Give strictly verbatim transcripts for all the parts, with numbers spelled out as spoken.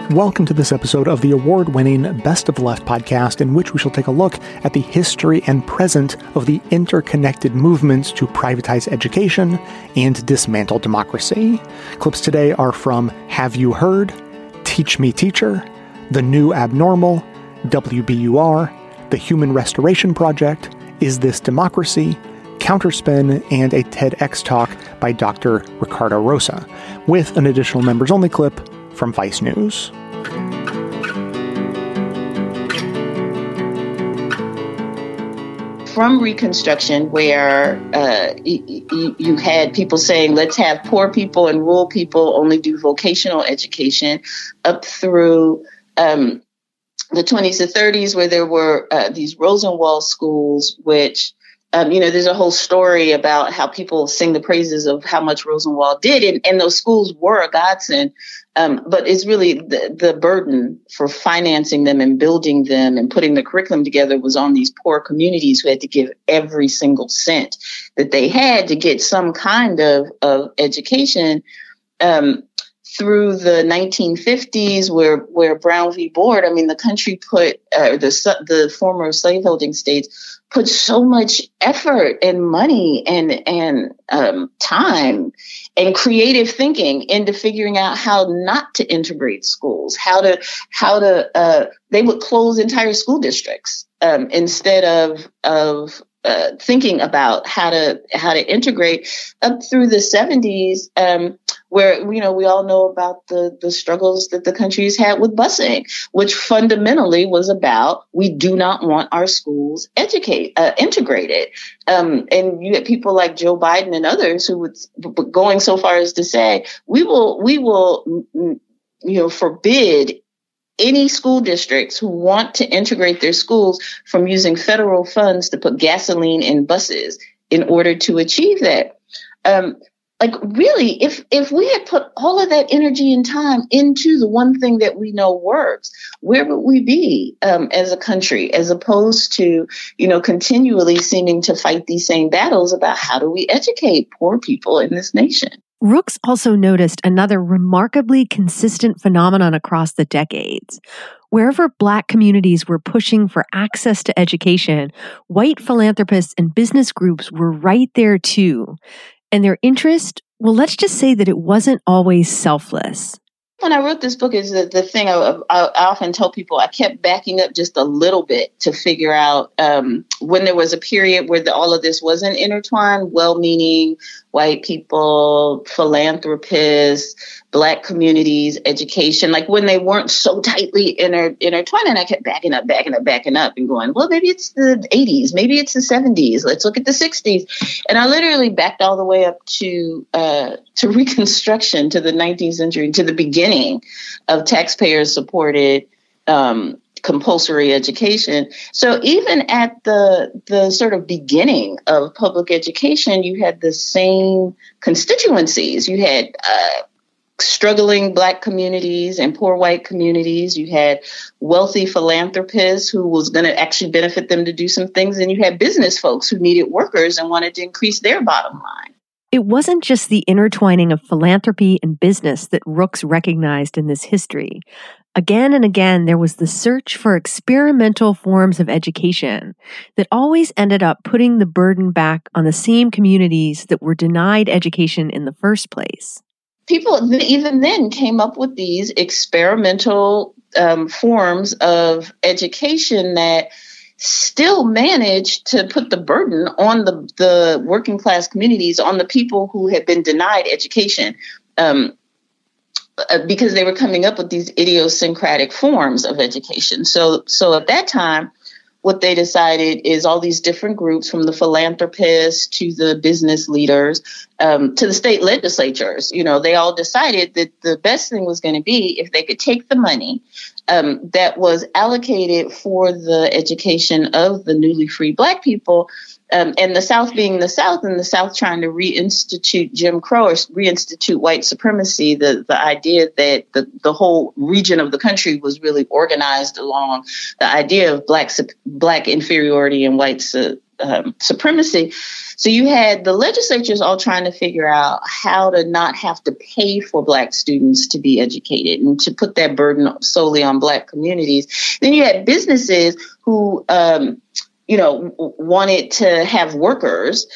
Welcome to this episode of the award-winning Best of the Left podcast, in which we shall take a look at the history and present of the interconnected movements to privatize education and dismantle democracy. Clips today are from Have You Heard?, Teach Me Teacher, The New Abnormal, W B U R, The Human Restoration Project, Is This Democracy?, Counterspin, and a TEDx talk by Doctor Ricardo Rosa, with an additional members-only clip from Vice News. From Reconstruction, where uh, you, you had people saying, let's have poor people and rural people only do vocational education, up through um, the twenties and thirties, where there were uh, these Rosenwald schools, which Um, you know, there's a whole story about how people sing the praises of how much Rosenwald did. And, and those schools were a godsend. Um, but it's really the, the burden for financing them and building them and putting the curriculum together was on these poor communities who had to give every single cent that they had to get some kind of, of education. Um, through the nineteen fifties, where, where Brown v. Board, I mean, the country put, uh, the, the former slaveholding states put so much effort and money and, and, um, time and creative thinking into figuring out how not to integrate schools, how to, how to, uh, they would close entire school districts, um, instead of, of, uh, thinking about how to, how to integrate up through the seventies, um, where, you know, we all know about the, the struggles that the country's had with busing, which fundamentally was about, we do not want our schools educate, uh, integrated. Um, and you had people like Joe Biden and others who would going so far as to say, we will, we will, you know, forbid any school districts who want to integrate their schools from using federal funds to put gasoline in buses in order to achieve that. Um, Like, really, if if we had put all of that energy and time into the one thing that we know works, where would we be um, as a country, as opposed to, you know, continually seeming to fight these same battles about how do we educate poor people in this nation? Rooks also noticed another remarkably consistent phenomenon across the decades. Wherever Black communities were pushing for access to education, white philanthropists and business groups were right there too. And their interest, well, let's just say that it wasn't always selfless. When I wrote this book, is the, the thing I, I, I often tell people, I kept backing up just a little bit to figure out um, when there was a period where the, all of this wasn't intertwined, well-meaning white people, philanthropists, Black communities, education, like when they weren't so tightly inter, intertwined. And I kept backing up, backing up, backing up and going, well, maybe it's the eighties, maybe it's the seventies. Let's look at the sixties. And I literally backed all the way up to uh, to Reconstruction, to the nineteenth century, to the beginning of taxpayer-supported um, compulsory education. So even at the the sort of beginning of public education, you had the same constituencies. You had uh, struggling Black communities and poor white communities. You had wealthy philanthropists who was going to actually benefit them to do some things. And you had business folks who needed workers and wanted to increase their bottom line. It wasn't just the intertwining of philanthropy and business that Rooks recognized in this history. Again and again, there was the search for experimental forms of education that always ended up putting the burden back on the same communities that were denied education in the first place. People even then came up with these experimental um, forms of education that still managed to put the burden on the, the working class communities, on the people who had been denied education, um, because they were coming up with these idiosyncratic forms of education. So, so at that time, what they decided is all these different groups, from the philanthropists to the business leaders, um, to the state legislatures, you know, they all decided that the best thing was going to be if they could take the money um, that was allocated for the education of the newly freed Black people, um, and the South being the South, and the South trying to reinstitute Jim Crow or reinstitute white supremacy, the, the idea that the, the whole region of the country was really organized along the idea of Black Black inferiority and white su- um, supremacy. So you had the legislatures all trying to figure out how to not have to pay for Black students to be educated and to put that burden solely on Black communities. Then you had businesses who, um, you know, wanted to have workers.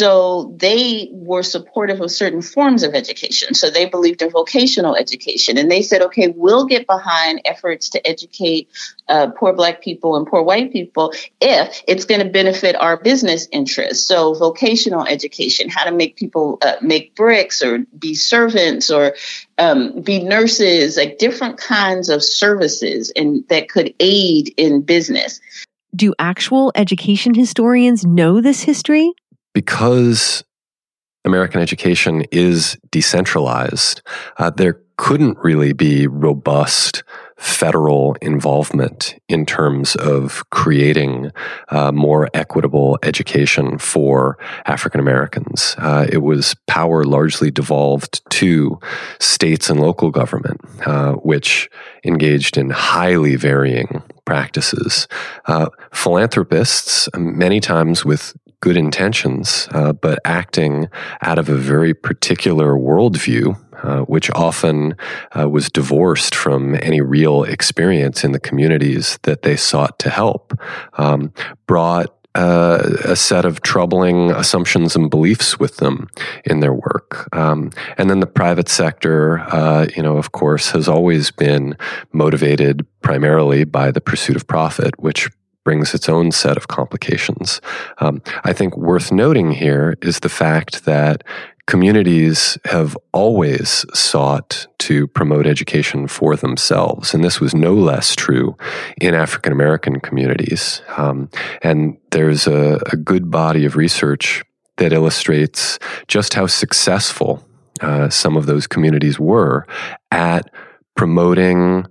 So they were supportive of certain forms of education. So they believed in vocational education. And they said, okay, we'll get behind efforts to educate uh, poor Black people and poor white people if it's going to benefit our business interests. So vocational education, how to make people uh, make bricks or be servants or um, be nurses, like different kinds of services and that could aid in business. Do actual education historians know this history? Because American education is decentralized, uh, there couldn't really be robust federal involvement in terms of creating uh, more equitable education for African Americans. Uh, it was power largely devolved to states and local government, uh, which engaged in highly varying practices. Uh, philanthropists, many times with good intentions, uh, but acting out of a very particular worldview, uh, which often uh, was divorced from any real experience in the communities that they sought to help, um, brought Uh, a set of troubling assumptions and beliefs with them in their work. Um, and then the private sector, uh, you know, of course, has always been motivated primarily by the pursuit of profit, which brings its own set of complications. Um, I think worth noting here is the fact that communities have always sought to promote education for themselves, and this was no less true in African American communities. Um, and there's a, a good body of research that illustrates just how successful uh, some of those communities were at promoting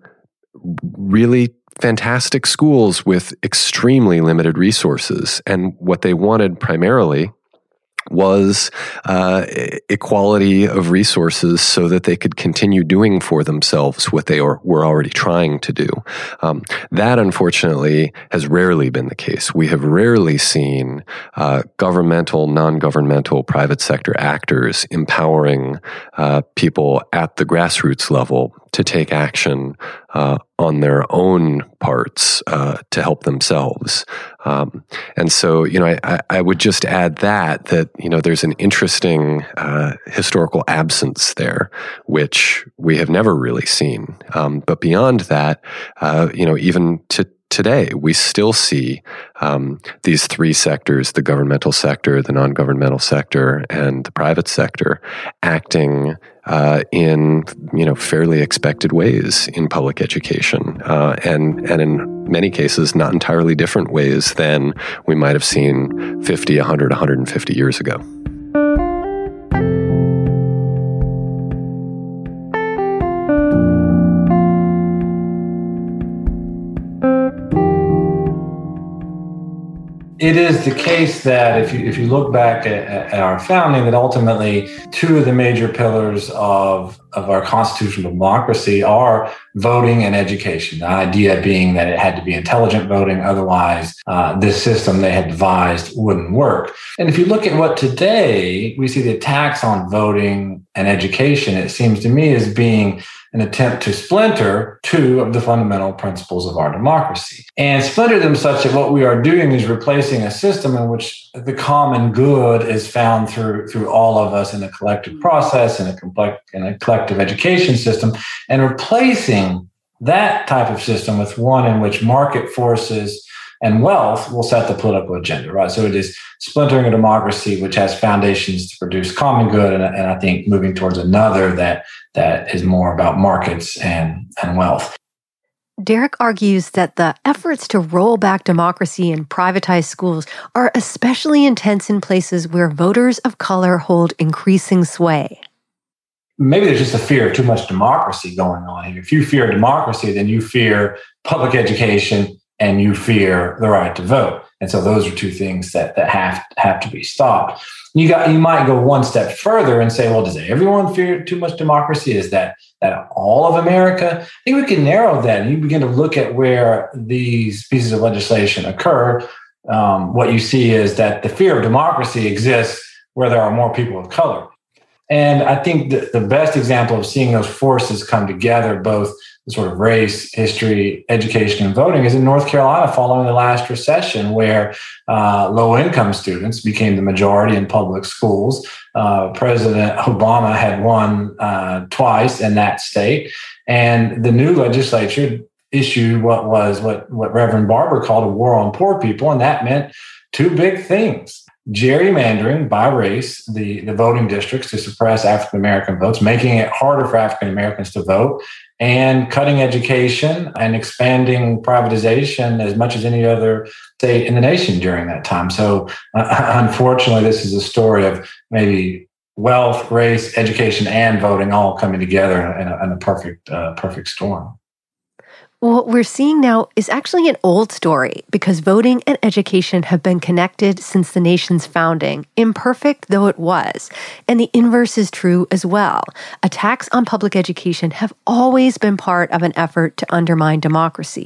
really fantastic schools with extremely limited resources. And what they wanted primarily was uh, equality of resources so that they could continue doing for themselves what they are, were already trying to do. Um, that, unfortunately, has rarely been the case. We have rarely seen uh, governmental, non-governmental, private sector actors empowering uh, people at the grassroots level to take action uh, on their own parts uh, to help themselves. Um, and so, you know, I, I would just add that, that, you know, there's an interesting uh, historical absence there, which we have never really seen. Um, but beyond that, uh, you know, even to today, we still see um, these three sectors, the governmental sector, the non-governmental sector, and the private sector, acting uh, in, you know, fairly expected ways in public education, uh, and and in many cases, not entirely different ways than we might have seen fifty, one hundred, one hundred fifty years ago. It is the case that if you if you look back at, at our founding, that ultimately two of the major pillars of, of our constitutional democracy are voting and education. The idea being that it had to be intelligent voting, otherwise uh, this system they had devised wouldn't work. And if you look at what today, we see the attacks on voting and education, it seems to me as being an attempt to splinter two of the fundamental principles of our democracy and splinter them such that what we are doing is replacing a system in which the common good is found through, through all of us in a collective process, in a, complex, in a collective education system, and replacing that type of system with one in which market forces and wealth will set the political agenda, right? So it is splintering a democracy which has foundations to produce common good, and, and I think moving towards another that that is more about markets and, and wealth. Derek argues that the efforts to roll back democracy and privatize schools are especially intense in places where voters of color hold increasing sway. Maybe there's just a fear of too much democracy going on here. If you fear democracy, then you fear public education and you fear the right to vote. And so those are two things that, that have, have to be stopped. You got you might go one step further and say, well, does everyone fear too much democracy? Is that that all of America? I think we can narrow that, and you begin to look at where these pieces of legislation occur. um, what you see is that the fear of democracy exists where there are more people of color. And I think the, the best example of seeing those forces come together, both the sort of race, history, education, and voting, is in North Carolina following the last recession, where uh, low-income students became the majority in public schools. Uh, President Obama had won uh, twice in that state, and the new legislature issued what was what, what Reverend Barber called a war on poor people, and that meant two big things. Gerrymandering by race the, the voting districts to suppress African-American votes, making it harder for African-Americans to vote, and cutting education and expanding privatization as much as any other state in the nation during that time. So uh, unfortunately, this is a story of maybe wealth, race, education, and voting all coming together in a, in a perfect, uh, perfect storm. What we're seeing now is actually an old story, because voting and education have been connected since the nation's founding, imperfect though it was. And the inverse is true as well. Attacks on public education have always been part of an effort to undermine democracy.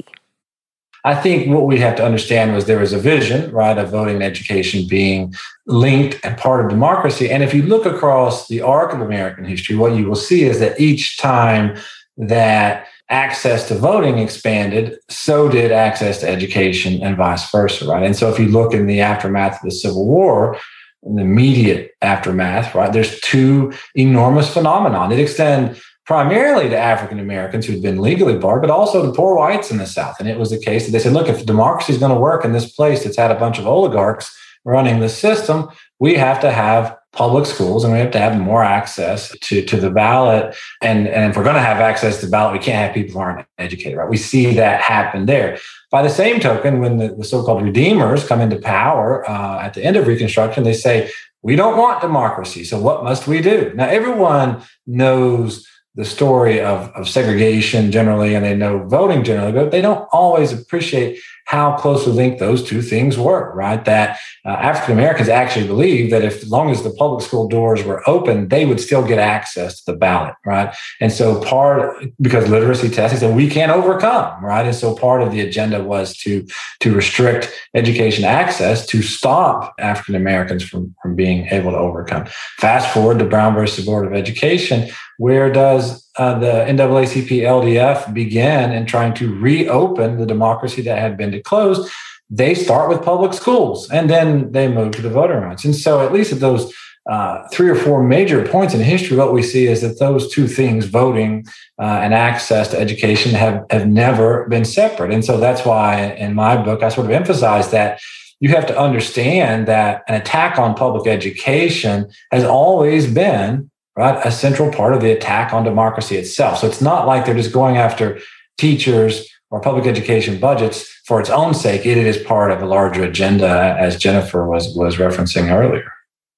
I think what we have to understand was there was a vision, right, of voting and education being linked and part of democracy. And if you look across the arc of American history, what you will see is that each time that access to voting expanded, so did access to education, and vice versa, right? And so if you look in the aftermath of the Civil War, in the immediate aftermath, right, there's two enormous phenomena that extend primarily to African Americans who'd been legally barred, but also to poor whites in the South. And it was the case that they said, look, if democracy is going to work in this place that's had a bunch of oligarchs running the system, we have to have public schools, and we have to have more access to, to the ballot. And, and if we're going to have access to the ballot, we can't have people who aren't educated, right? We see that happen there. By the same token, when the, the so-called Redeemers come into power uh, at the end of Reconstruction, they say, we don't want democracy, so what must we do? Now, everyone knows the story of, of segregation generally, and they know voting generally, but they don't always appreciate how closely linked those two things were, right? That uh, African Americans actually believed that if, as long as the public school doors were open, they would still get access to the ballot, right? And so part, because literacy testing said we can't overcome, right? And so part of the agenda was to, to restrict education access to stop African Americans from, from being able to overcome. Fast forward to Brown versus Board of Education. Where does uh, the N double A C P L D F begin in trying to reopen the democracy that had been closed? They start with public schools, and then they move to the voting rights. And so at least at those uh, three or four major points in history, what we see is that those two things, voting uh, and access to education, have, have never been separate. And so that's why in my book, I sort of emphasize that you have to understand that an attack on public education has always been, right, a central part of the attack on democracy itself. So it's not like they're just going after teachers or public education budgets for its own sake. It is part of a larger agenda, as Jennifer was, was referencing earlier.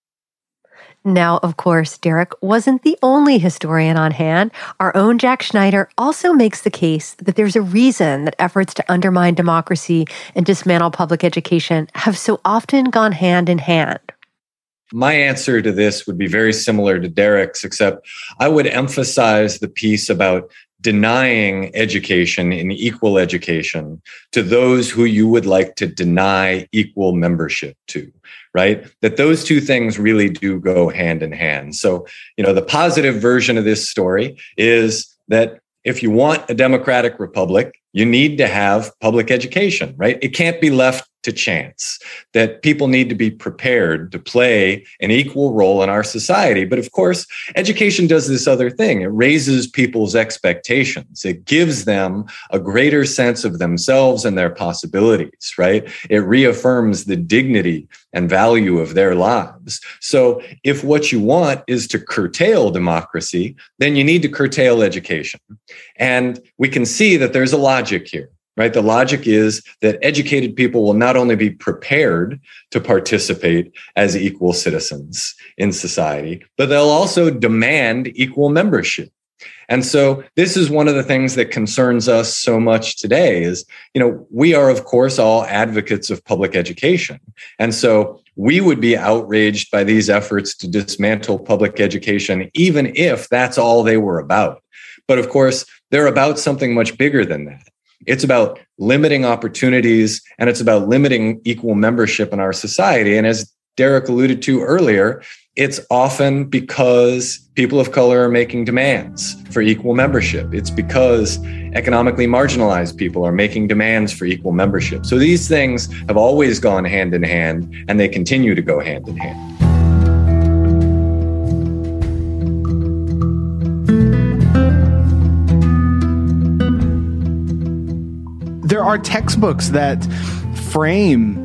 Now, of course, Derek wasn't the only historian on hand. Our own Jack Schneider also makes the case that there's a reason that efforts to undermine democracy and dismantle public education have so often gone hand in hand. My answer to this would be very similar to Derek's, except I would emphasize the piece about denying education and equal education to those who you would like to deny equal membership to, right? That those two things really do go hand in hand. So, you know, the positive version of this story is that if you want a democratic republic, you need to have public education, right? It can't be left to chance, that people need to be prepared to play an equal role in our society. But of course, education does this other thing. It raises people's expectations. It gives them a greater sense of themselves and their possibilities, right? It reaffirms the dignity and value of their lives. So if what you want is to curtail democracy, then you need to curtail education. And we can see that there's a logic here. Right? The logic is that educated people will not only be prepared to participate as equal citizens in society, but they'll also demand equal membership. And so this is one of the things that concerns us so much today is, you know, we are, of course, all advocates of public education. And so we would be outraged by these efforts to dismantle public education, even if that's all they were about. But of course, they're about something much bigger than that. It's about limiting opportunities, and it's about limiting equal membership in our society. And as Derek alluded to earlier, it's often because people of color are making demands for equal membership. It's because economically marginalized people are making demands for equal membership. So these things have always gone hand in hand, and they continue to go hand in hand. There are textbooks that frame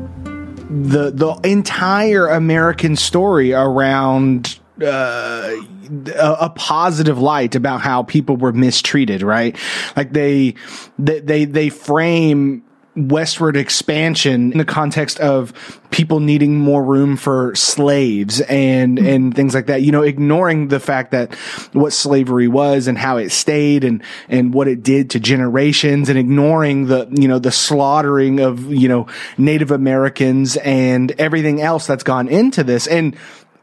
the the entire American story around uh, a, a positive light about how people were mistreated, right? Like they they they, they frame westward expansion in the context of people needing more room for slaves and and things like that, you know, ignoring the fact that what slavery was and how it stayed and and what it did to generations, and ignoring the, you know, the slaughtering of, you know, Native Americans and everything else that's gone into this. And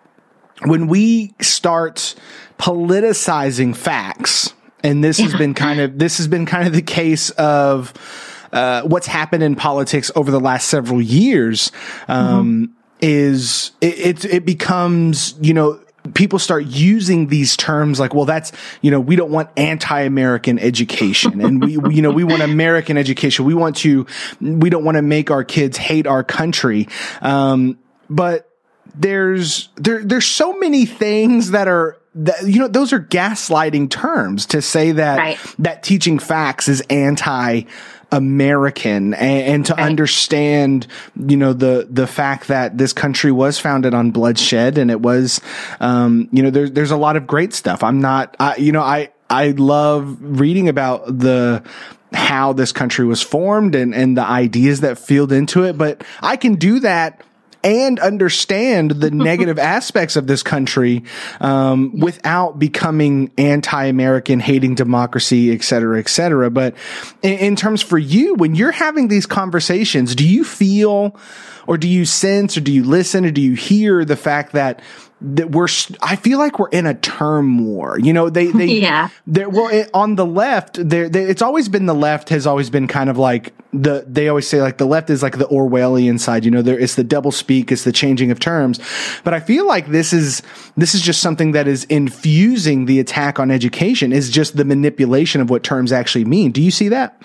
when we start politicizing facts, and this has been kind of this has been kind of the case of Uh, what's happened in politics over the last several years, um, mm-hmm. is it, it, it becomes, you know, people start using these terms like, well, that's, you know, we don't want anti-American education, and we, we, you know, we want American education. We want to, we don't want to make our kids hate our country. Um, but there's, there, there's so many things that are, that, you know, those are gaslighting terms to say that, right. that teaching facts is anti American, and, and to right. understand, you know, the, the fact that this country was founded on bloodshed, and it was, um, you know, there's, there's a lot of great stuff. I'm not, I, you know, I, I love reading about the, how this country was formed and, and the ideas that filled into it, but I can do that and understand the negative aspects of this country, um, without becoming anti-American, hating democracy, et cetera, et cetera. But in, in terms for you, when you're having these conversations, do you feel, or do you sense, or do you listen, or do you hear the fact that that we're, I feel like we're in a term war, you know, they, they, yeah, they're, well, on the left, there, it's always been, the left has always been kind of like the, they always say like the left is like the Orwellian side, you know, there, it's the double speak, it's the changing of terms. But I feel like this is, this is just something that is infusing the attack on education, is just the manipulation of what terms actually mean. Do you see that?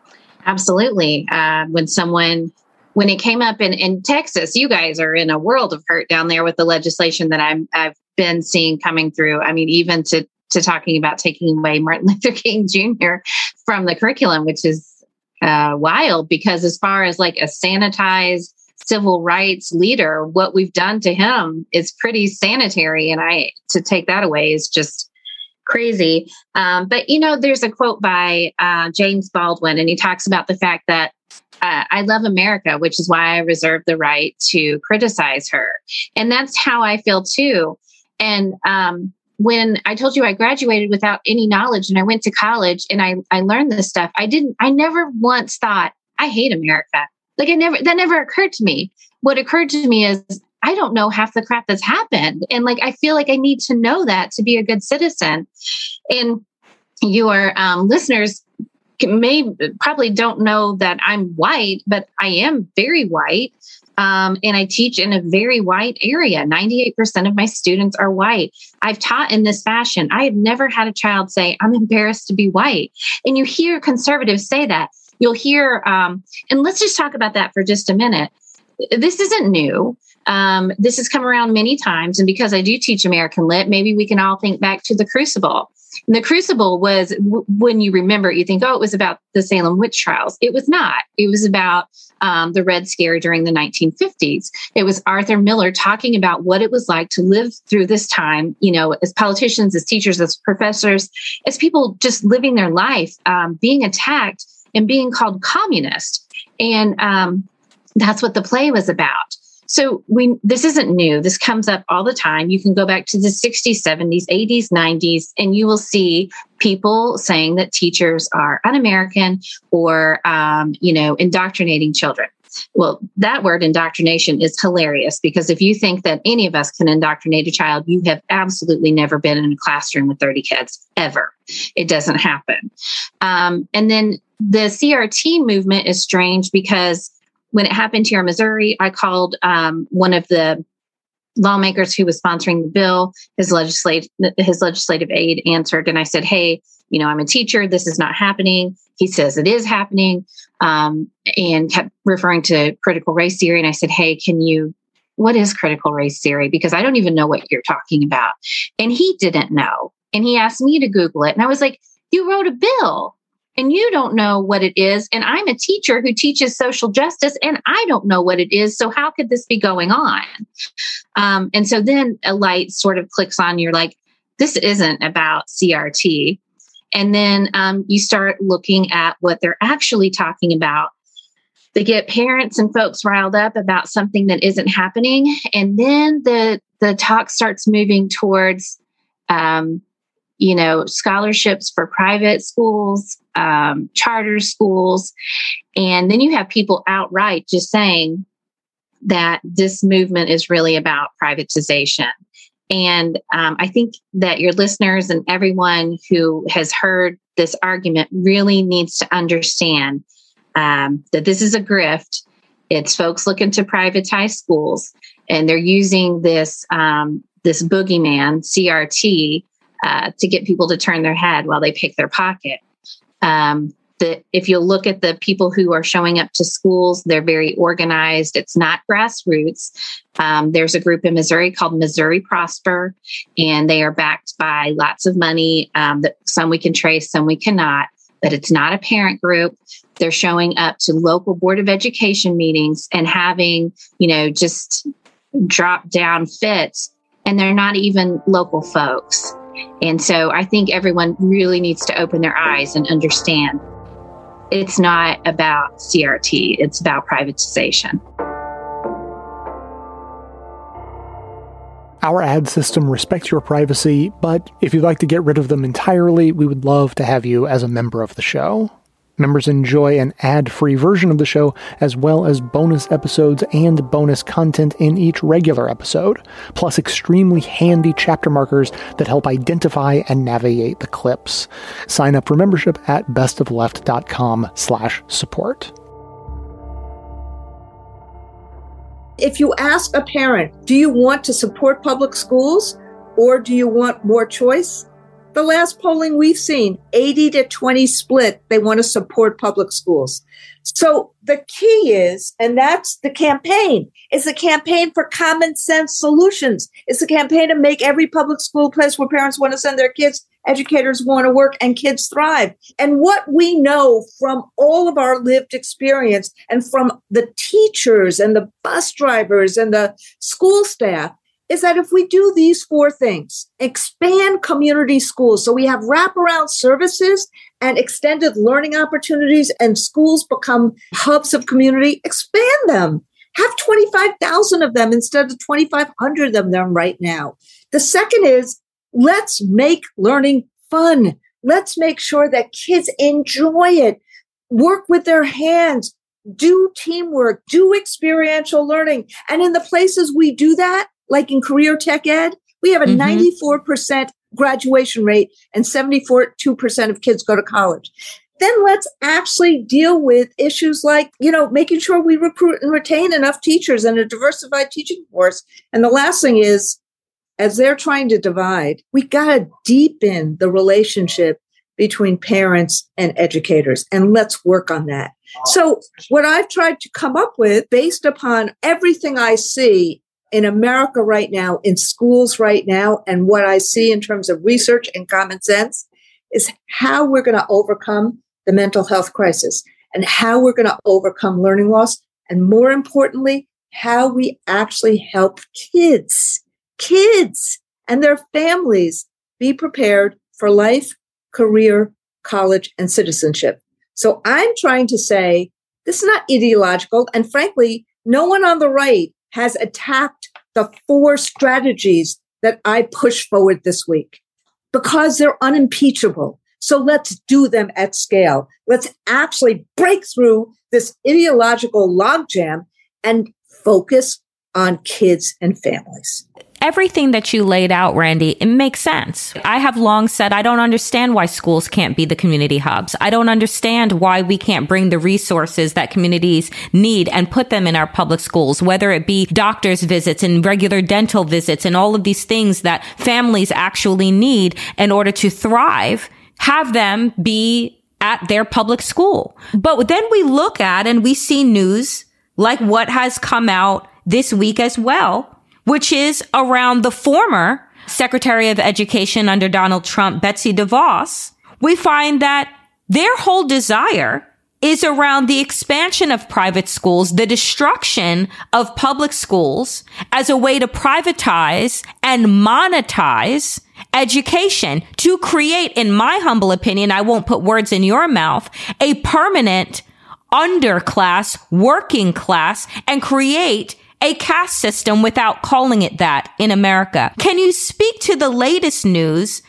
Absolutely. Uh, when someone, When it came up in, in Texas, you guys are in a world of hurt down there with the legislation that I'm, I've been seeing coming through. I mean, even to, to talking about taking away Martin Luther King Junior from the curriculum, which is uh, wild, because as far as like a sanitized civil rights leader, what we've done to him is pretty sanitary. And I, to take that away is just crazy. Um, but, you know, there's a quote by uh, James Baldwin, and he talks about the fact that Uh, I love America, which is why I reserve the right to criticize her. And that's how I feel too. And um, when I told you I graduated without any knowledge and I went to college and I, I learned this stuff, I didn't, I never once thought, I hate America. Like I never, that never occurred to me. What occurred to me is, I don't know half the crap that's happened. And like, I feel like I need to know that to be a good citizen. And your um, listeners may probably don't know that I'm white, but I am very white. Um, and I teach in a very white area. ninety-eight percent of my students are white. I've taught in this fashion. I have never had a child say, I'm embarrassed to be white. And you hear conservatives say that. You'll hear, um, and let's just talk about that for just a minute. This isn't new. Um, this has come around many times. And because I do teach American Lit, maybe we can all think back to the Crucible. And the Crucible was, w- when you remember, you think, oh, it was about the Salem witch trials. It was not. It was about um, the Red Scare during the nineteen fifties. It was Arthur Miller talking about what it was like to live through this time, you know, as politicians, as teachers, as professors, as people just living their life, um, being attacked and being called communist. And um, that's what the play was about. So we, this isn't new. This comes up all the time. You can go back to the sixties, seventies, eighties, nineties, and you will see people saying that teachers are un-American or, um, you know, indoctrinating children. Well, that word indoctrination is hilarious, because if you think that any of us can indoctrinate a child, you have absolutely never been in a classroom with thirty kids, ever. It doesn't happen. Um, and then the C R T movement is strange because when it happened here in Missouri, I called um, one of the lawmakers who was sponsoring the bill. His legislative his legislative aide answered, and I said, "Hey, you know, I'm a teacher. This is not happening." He says it is happening, um, and kept referring to critical race theory. And I said, "Hey, can you? What is critical race theory? Because I don't even know what you're talking about." And he didn't know, and he asked me to Google it, and I was like, "You wrote a bill." And you don't know what it is. And I'm a teacher who teaches social justice, and I don't know what it is. So how could this be going on? Um, and so then a light sort of clicks on. You're like, this isn't about C R T. And then um, you start looking at what they're actually talking about. They get parents and folks riled up about something that isn't happening. And then the, the talk starts moving towards, um, you know, scholarships for private schools, um, charter schools. And then you have people outright just saying that this movement is really about privatization. And um, I think that your listeners and everyone who has heard this argument really needs to understand um, that this is a grift. It's folks looking to privatize schools, and they're using this, um, this boogeyman, C R T, Uh, to get people to turn their head while they pick their pocket. Um, the, if you look at the people who are showing up to schools, they're very organized. It's not grassroots. Um, there's a group in Missouri called Missouri Prosper, and they are backed by lots of money. Um, that some we can trace, some we cannot, but it's not a parent group. They're showing up to local Board of Education meetings and having, you know, just drop down fits, and they're not even local folks. And so I think everyone really needs to open their eyes and understand it's not about C R T, it's about privatization. Our ad system respects your privacy, but if you'd like to get rid of them entirely, we would love to have you as a member of the show. Members enjoy an ad-free version of the show, as well as bonus episodes and bonus content in each regular episode, plus extremely handy chapter markers that help identify and navigate the clips. Sign up for membership at bestofleft.com slash support. If you ask a parent, do you want to support public schools or do you want more choice? The last polling we've seen, eighty to twenty split, they want to support public schools. So the key is, and that's the campaign, is the campaign for common sense solutions. It's the campaign to make every public school a place where parents want to send their kids, educators want to work, and kids thrive. And what we know from all of our lived experience and from the teachers and the bus drivers and the school staff is that if we do these four things, expand community schools, so we have wraparound services and extended learning opportunities and schools become hubs of community, expand them. Have twenty-five thousand of them instead of twenty-five hundred of them right now. The second is, let's make learning fun. Let's make sure that kids enjoy it, work with their hands, do teamwork, do experiential learning. And in the places we do that, like in career tech ed, we have a mm-hmm. ninety-four percent graduation rate and seventy-two percent of kids go to college. Then let's actually deal with issues like, you know, making sure we recruit and retain enough teachers and a diversified teaching force. And the last thing is, as they're trying to divide, we got to deepen the relationship between parents and educators. And let's work on that. So what I've tried to come up with, based upon everything I see in America right now, in schools right now, and what I see in terms of research and common sense, is how we're going to overcome the mental health crisis and how we're going to overcome learning loss. And more importantly, how we actually help kids, kids and their families be prepared for life, career, college, and citizenship. So I'm trying to say this is not ideological. And frankly, no one on the right has attacked the four strategies that I push forward this week because they're unimpeachable. So let's do them at scale. Let's actually break through this ideological logjam and focus on kids and families. everything that you laid out, Randy, it makes sense. I have long said I don't understand why schools can't be the community hubs. I don't understand why we can't bring the resources that communities need and put them in our public schools, whether it be doctor's visits and regular dental visits and all of these things that families actually need in order to thrive, have them be at their public school. But then we look at and we see news like what has come out this week as well, which is around the former Secretary of Education under Donald Trump, Betsy DeVos. We find that their whole desire is around the expansion of private schools, the destruction of public schools as a way to privatize and monetize education, to create, in my humble opinion, I won't put words in your mouth, a permanent underclass, working class, and create a caste system without calling it that in America. Can you speak to the latest news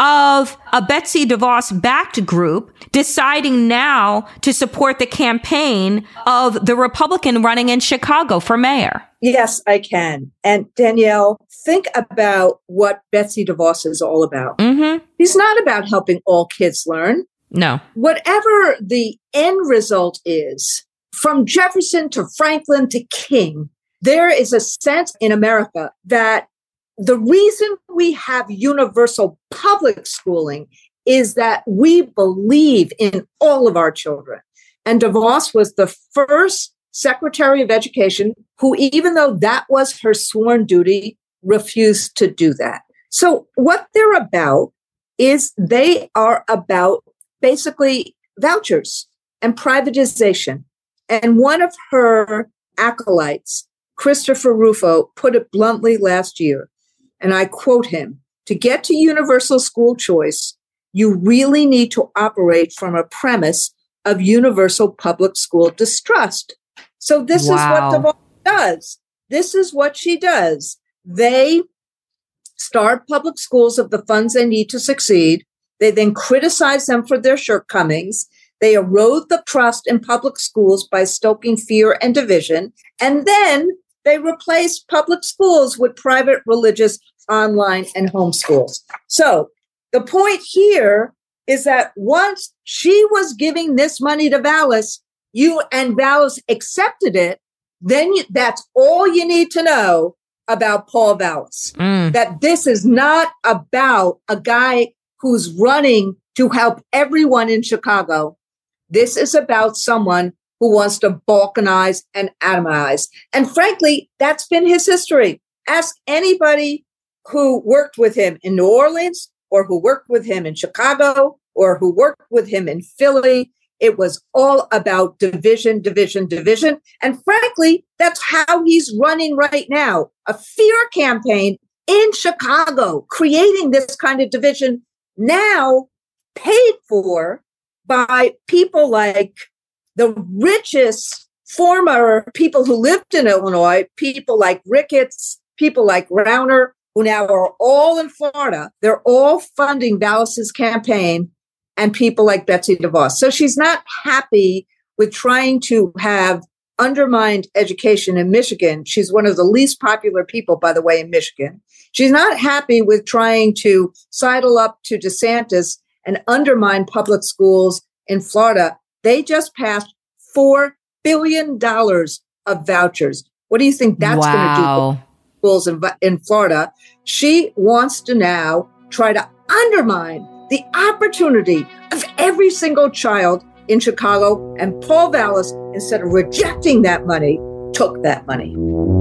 of a Betsy DeVos-backed group deciding now to support the campaign of the Republican running in Chicago for mayor? Yes, I can. And Danielle, think about what Betsy DeVos is all about. Mm-hmm. He's not about helping all kids learn. No. Whatever the end result is, from Jefferson to Franklin to King, there is a sense in America that the reason we have universal public schooling is that we believe in all of our children. And DeVos was the first Secretary of Education who, even though that was her sworn duty, refused to do that. So what they're about is they are about basically vouchers and privatization. And one of her acolytes, Christopher Rufo, put it bluntly last year, and I quote him, "To get to universal school choice, you really need to operate from a premise of universal public school distrust." So this Wow. is what DeVos does. This is what she does. They starve public schools of the funds they need to succeed. They then criticize them for their shortcomings. They erode the trust in public schools by stoking fear and division. And then they replace public schools with private, religious, online, and homeschools. So the point here is that once she was giving this money to Vallas, you and Vallas accepted it, then you, that's all you need to know about Paul Vallas. Mm. That this is not about a guy who's running to help everyone in Chicago. This is about someone who wants to balkanize and atomize. And frankly, that's been his history. Ask anybody who worked with him in New Orleans or who worked with him in Chicago or who worked with him in Philly. It was all about division, division, division. And frankly, that's how he's running right now. A fear campaign in Chicago, creating this kind of division, now paid for by people like the richest former people who lived in Illinois, people like Ricketts, people like Rauner, who now are all in Florida. They're all funding Vallas's campaign, and people like Betsy DeVos. So she's not happy with trying to have undermined education in Michigan. She's one of the least popular people, by the way, in Michigan. She's not happy with trying to sidle up to DeSantis and undermine public schools in Florida. They just passed four billion dollars of vouchers. What do you think that's wow. going to do for schools in, in Florida? She wants to now try to undermine the opportunity of every single child in Chicago. And Paul Vallas, instead of rejecting that money, took that money.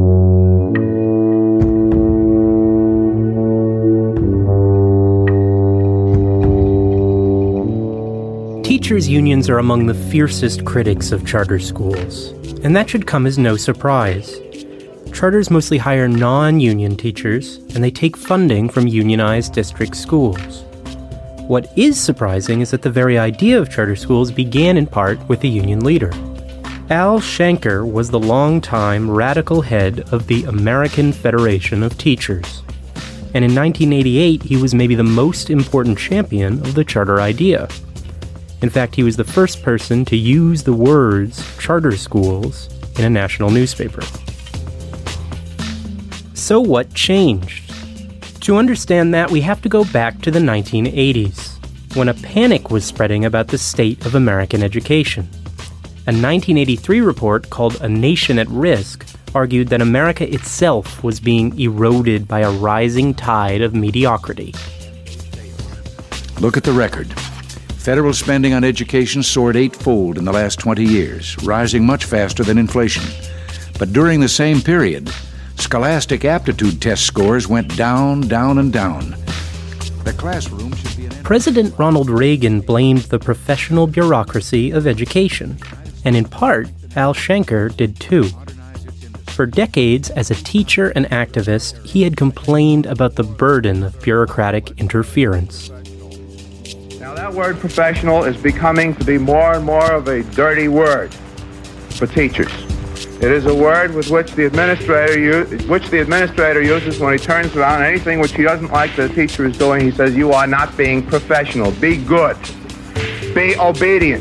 Teachers' unions are among the fiercest critics of charter schools, and that should come as no surprise. Charters mostly hire non-union teachers, and they take funding from unionized district schools. What is surprising is that the very idea of charter schools began in part with a union leader. Al Shanker was the longtime radical head of the American Federation of Teachers. And in nineteen eighty-eight, he was maybe the most important champion of the charter idea. In fact, he was the first person to use the words charter schools in a national newspaper. So what changed? To understand that, we have to go back to the nineteen eighties, when a panic was spreading about the state of American education. A nineteen eighty-three report called A Nation at Risk argued that America itself was being eroded by a rising tide of mediocrity. Look at the record. Federal spending on education soared eightfold in the last twenty years, rising much faster than inflation. But during the same period, scholastic aptitude test scores went down, down, and down. The classroom should be an... President Ronald Reagan blamed the professional bureaucracy of education, and in part, Al Shanker did too. For decades, as a teacher and activist, he had complained about the burden of bureaucratic interference. Now, that word professional is becoming to be more and more of a dirty word for teachers. It is a word with which the administrator use, which the administrator uses when he turns around anything which he doesn't like the teacher is doing. He says, "You are not being professional. Be good. Be obedient."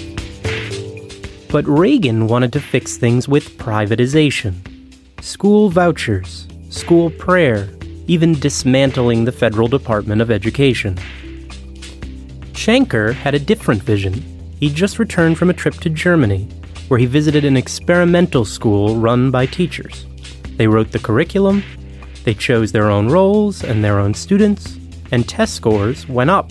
But Reagan wanted to fix things with privatization. School vouchers, school prayer, even dismantling the Federal Department of Education. Shanker had a different vision. He'd just returned from a trip to Germany, where he visited an experimental school run by teachers. They wrote the curriculum, they chose their own roles and their own students, and test scores went up.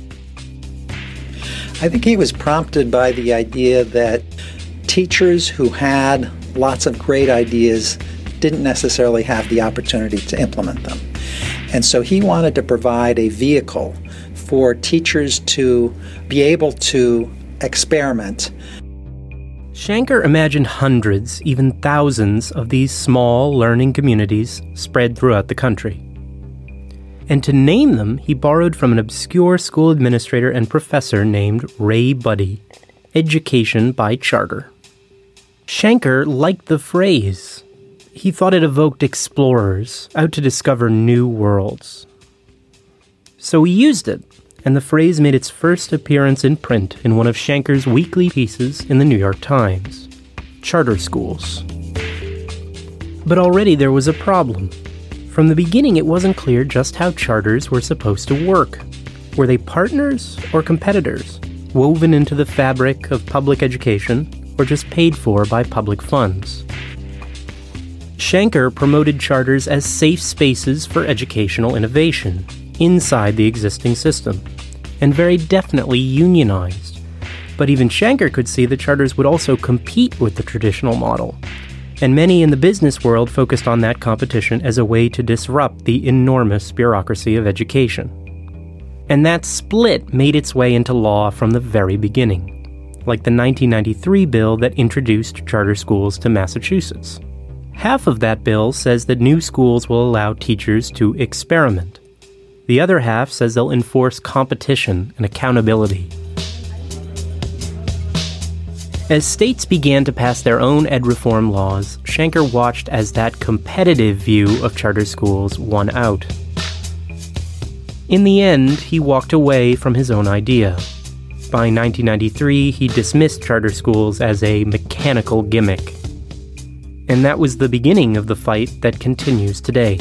I think he was prompted by the idea that teachers who had lots of great ideas didn't necessarily have the opportunity to implement them. And so he wanted to provide a vehicle for teachers to be able to experiment. Shanker imagined hundreds, even thousands, of these small learning communities spread throughout the country. And to name them, he borrowed from an obscure school administrator and professor named Ray Budde, Education by Charter. Shanker liked the phrase. He thought it evoked explorers out to discover new worlds. So he used it, and the phrase made its first appearance in print in one of Shanker's weekly pieces in the New York Times, Charter Schools. But already there was a problem. From the beginning, it wasn't clear just how charters were supposed to work. Were they partners or competitors, woven into the fabric of public education, or just paid for by public funds? Shanker promoted charters as safe spaces for educational innovation inside the existing system, and very definitely unionized. But even Shanker could see that charters would also compete with the traditional model, and many in the business world focused on that competition as a way to disrupt the enormous bureaucracy of education. And that split made its way into law from the very beginning, like the nineteen ninety-three bill that introduced charter schools to Massachusetts. Half of that bill says that new schools will allow teachers to experiment. The other half says they'll enforce competition and accountability. As states began to pass their own ed reform laws, Shanker watched as that competitive view of charter schools won out. In the end, he walked away from his own idea. By nineteen ninety-three, he dismissed charter schools as a mechanical gimmick. And that was the beginning of the fight that continues today.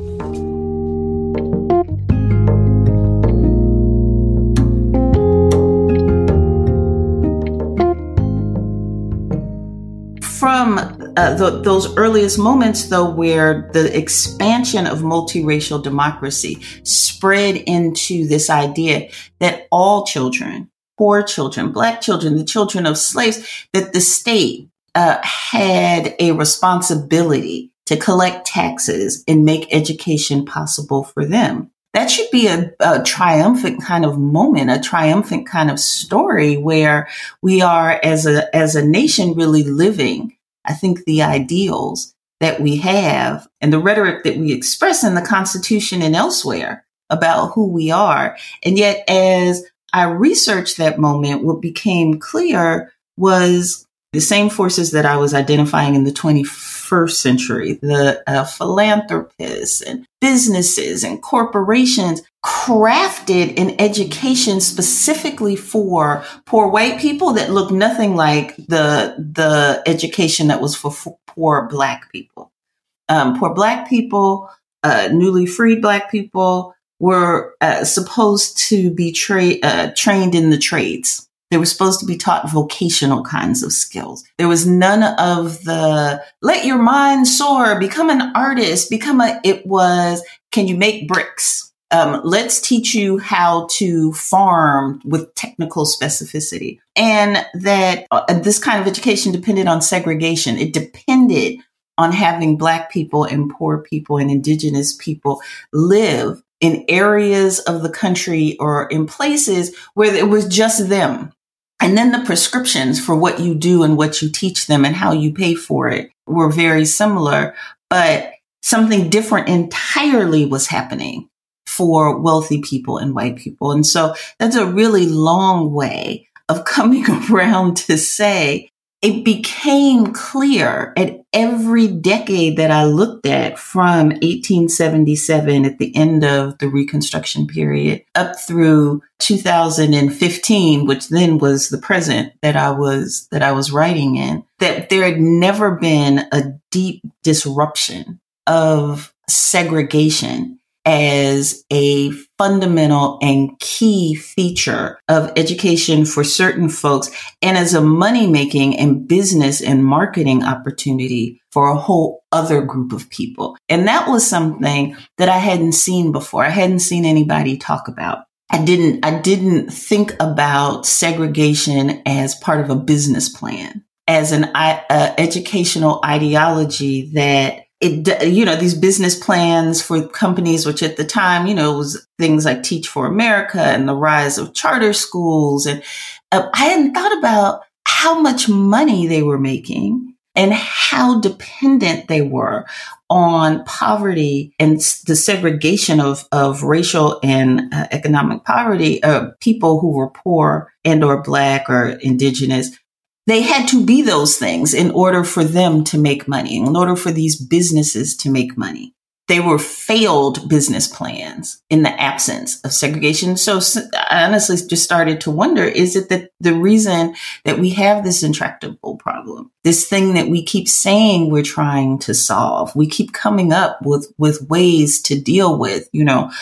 From uh, the, those earliest moments, though, where the expansion of multiracial democracy spread into this idea that all children, poor children, Black children, the children of slaves, that the state uh, had a responsibility to collect taxes and make education possible for them. That should be a, a triumphant kind of moment, a triumphant kind of story where we are as a as a nation really living, I think, the ideals that we have and the rhetoric that we express in the Constitution and elsewhere about who we are. And yet, as I researched that moment, what became clear was the same forces that I was identifying in the twenty-first century, the uh, philanthropists and businesses and corporations crafted an education specifically for poor white people that looked nothing like the, the education that was for f- poor Black people. um, poor Black people, uh, newly freed Black people were uh, supposed to be tra- uh, trained in the trades. They were supposed to be taught vocational kinds of skills. There was none of the let your mind soar, become an artist, become a, it was, can you make bricks? Um, let's teach you how to farm with technical specificity. And that uh, this kind of education depended on segregation. It depended on having Black people and poor people and indigenous people live in areas of the country or in places where it was just them. And then the prescriptions for what you do and what you teach them and how you pay for it were very similar, but something different entirely was happening for wealthy people and white people. And so that's a really long way of coming around to say it became clear at every decade that I looked at from eighteen seventy-seven at the end of the Reconstruction period up through two thousand fifteen, which then was the present that I was, that I was writing in, that there had never been a deep disruption of segregation as a fundamental and key feature of education for certain folks and as a money-making and business and marketing opportunity for a whole other group of people. And that was something that I hadn't seen before. I hadn't seen anybody talk about. I didn't, I didn't think about segregation as part of a business plan, as an uh, educational ideology that It, you know, these business plans for companies, which at the time, you know, was things like Teach for America and the rise of charter schools. And uh, I hadn't thought about how much money they were making and how dependent they were on poverty and the segregation of, of racial and uh, economic poverty, uh, people who were poor and or Black or indigenous. They had to be those things in order for them to make money, in order for these businesses to make money. They were failed business plans in the absence of segregation. So I honestly just started to wonder, is it that the reason that we have this intractable problem, this thing that we keep saying we're trying to solve, we keep coming up with, with ways to deal with, you know,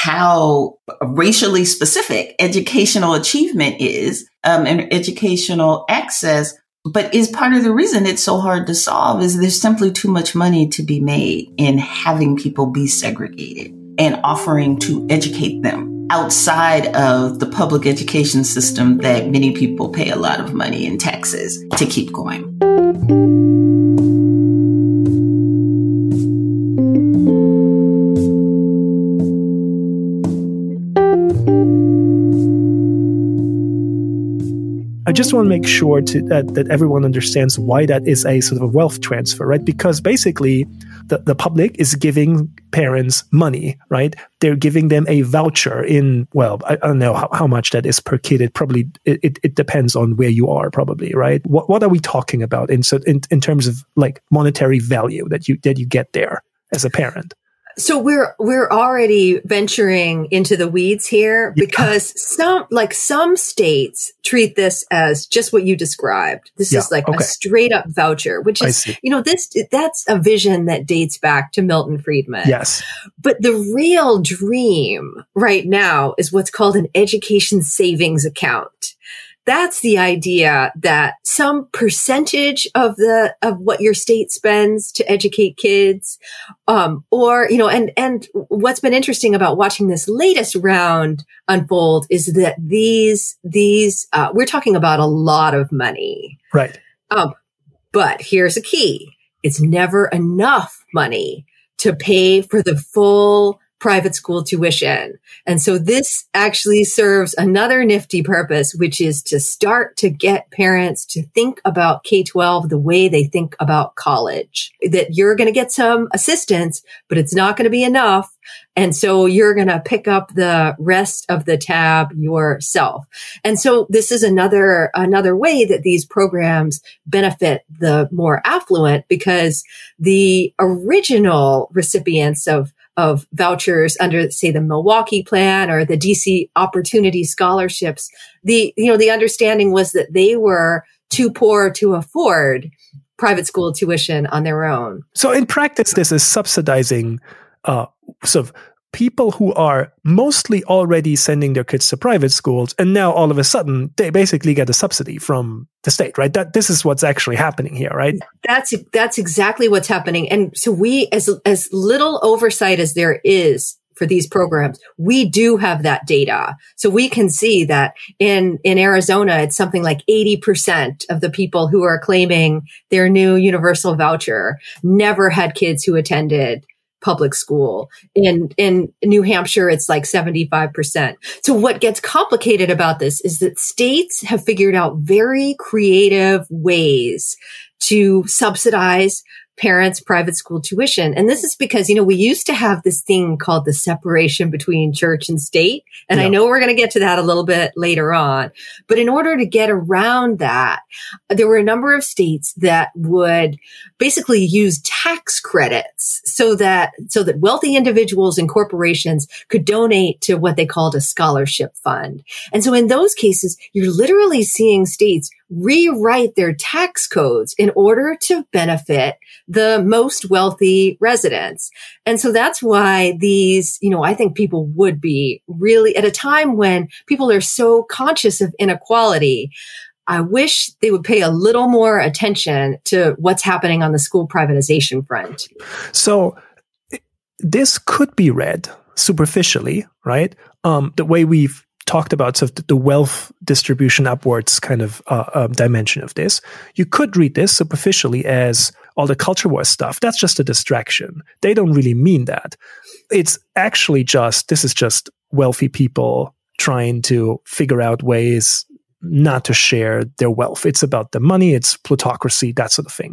how racially specific educational achievement is, um, and educational access. But is part of the reason it's so hard to solve is there's simply too much money to be made in having people be segregated and offering to educate them outside of the public education system that many people pay a lot of money in taxes to keep going. I just want to make sure to, that, that everyone understands why that is a sort of a wealth transfer, right? Because basically the, the public is giving parents money, right? They're giving them a voucher in, well, I, I don't know how, how much that is per kid. It probably, it, it, it depends on where you are probably, right? What what are we talking about in, so in, in terms of like monetary value that you, that you get there as a parent? So we're we're already venturing into the weeds here because yeah. some like some states treat this as just what you described. This yeah, is like okay. a straight up voucher, which is you know this that's a vision that dates back to Milton Friedman. Yes. But the real dream right now is what's called an education savings account. That's the idea that some percentage of the, of what your state spends to educate kids, um, or, you know, and, and what's been interesting about watching this latest round unfold is that these, these, uh, we're talking about a lot of money. Right. Um, but here's a key. It's never enough money to pay for the full private school tuition. And so this actually serves another nifty purpose, which is to start to get parents to think about K twelve the way they think about college, that you're going to get some assistance, but it's not going to be enough. And so you're going to pick up the rest of the tab yourself. And so this is another, another way that these programs benefit the more affluent, because the original recipients of of vouchers under, say, the Milwaukee Plan or the D C Opportunity Scholarships, the, you know, the understanding was that they were too poor to afford private school tuition on their own. So in practice, this is subsidizing uh, sort of people who are mostly already sending their kids to private schools, and now all of a sudden they basically get a subsidy from the state, right? That this is what's actually happening here, right? That's that's exactly what's happening. And so we, as as little oversight as there is for these programs, we do have that data. So we can see that in, in Arizona, it's something like eighty percent of the people who are claiming their new universal voucher never had kids who attended public school. In, in New Hampshire, it's like seventy-five percent. So what gets complicated about this is that states have figured out very creative ways to subsidize parents' private school tuition. And this is because, you know, we used to have this thing called the separation between church and state. And yeah. I know we're going to get to that a little bit later on. But in order to get around that, there were a number of states that would basically use tax credits so that, so that wealthy individuals and corporations could donate to what they called a scholarship fund. And so in those cases, you're literally seeing states rewrite their tax codes in order to benefit the most wealthy residents. And so that's why these, you know, I think people would be really at a time when people are so conscious of inequality. I wish they would pay a little more attention to what's happening on the school privatization front. So this could be read superficially, right? Um, the way we've talked about sort of the wealth distribution upwards kind of uh, um, dimension of this. You could read this superficially as all the culture war stuff. That's just a distraction. They don't really mean that. It's actually just, this is just wealthy people trying to figure out ways not to share their wealth. It's about the money, it's plutocracy, that sort of thing.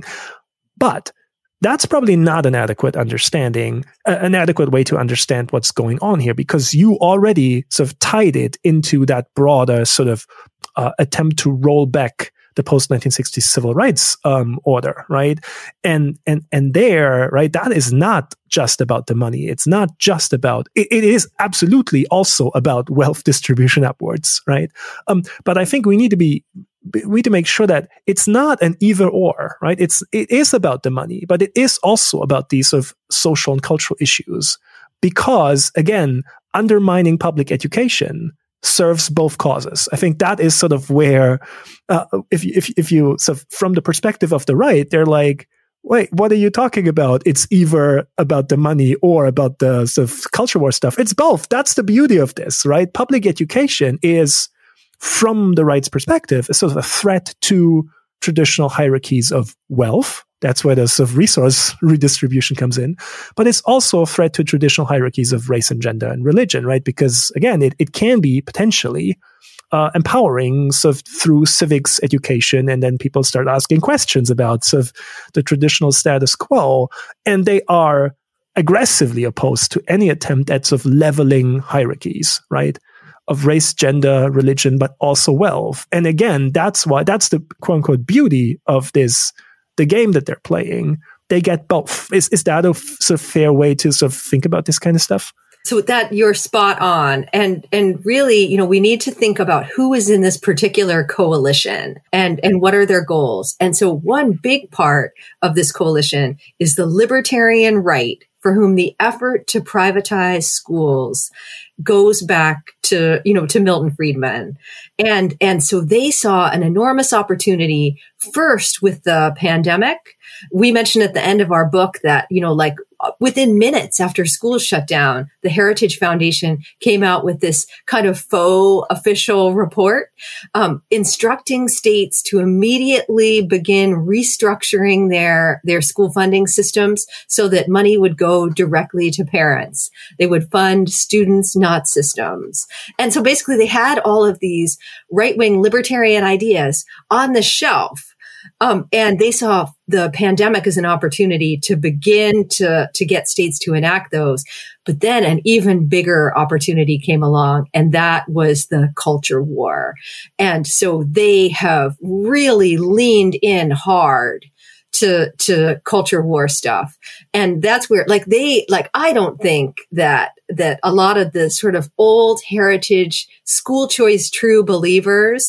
But that's probably not an adequate understanding, uh, an adequate way to understand what's going on here, because you already sort of tied it into that broader sort of uh, attempt to roll back the post nineteen sixties civil rights um, order, right? And and and there, right, that is not just about the money. It's not just about, it, it is absolutely also about wealth distribution upwards, right? Um, but I think we need to be we need to make sure that it's not an either or, right? It's, it is about the money, but it is also about these sort of social and cultural issues, because again, undermining public education serves both causes. I think that is sort of where, uh, if, if, if you sort of, from the perspective of the right, they're like, wait, what are you talking about? It's either about the money or about the sort of culture war stuff. It's both. That's the beauty of this, right? Public education is, from the right's perspective, is sort of a threat to traditional hierarchies of wealth. That's where the sort of resource redistribution comes in. But it's also a threat to traditional hierarchies of race and gender and religion, right? Because again, it, it can be potentially uh, empowering sort of through civics education, and then people start asking questions about sort of the traditional status quo, and they are aggressively opposed to any attempt at sort of leveling hierarchies, right? Of race, gender, religion, but also wealth. And again, that's why, that's the quote unquote beauty of this, the game that they're playing. They get both. Is is that a sort of fair way to sort of think about this kind of stuff? So with that, you're spot on. And, and really, you know, we need to think about who is in this particular coalition and, and what are their goals. And so one big part of this coalition is the libertarian right, for whom the effort to privatize schools goes back to, you know, to Milton Friedman. And, and so they saw an enormous opportunity first with the pandemic. We mentioned at the end of our book that, you know, like within minutes after schools shut down, the Heritage Foundation came out with this kind of faux official report, um, instructing states to immediately begin restructuring their, their school funding systems so that money would go directly to parents. They would fund students, not systems. And so basically they had all of these right-wing libertarian ideas on the shelf. Um, and they saw the pandemic as an opportunity to begin to, to get states to enact those. But then an even bigger opportunity came along, and that was the culture war. And so they have really leaned in hard to, to culture war stuff. And that's where, like, they, like, I don't think that, that a lot of the sort of old heritage school choice true believers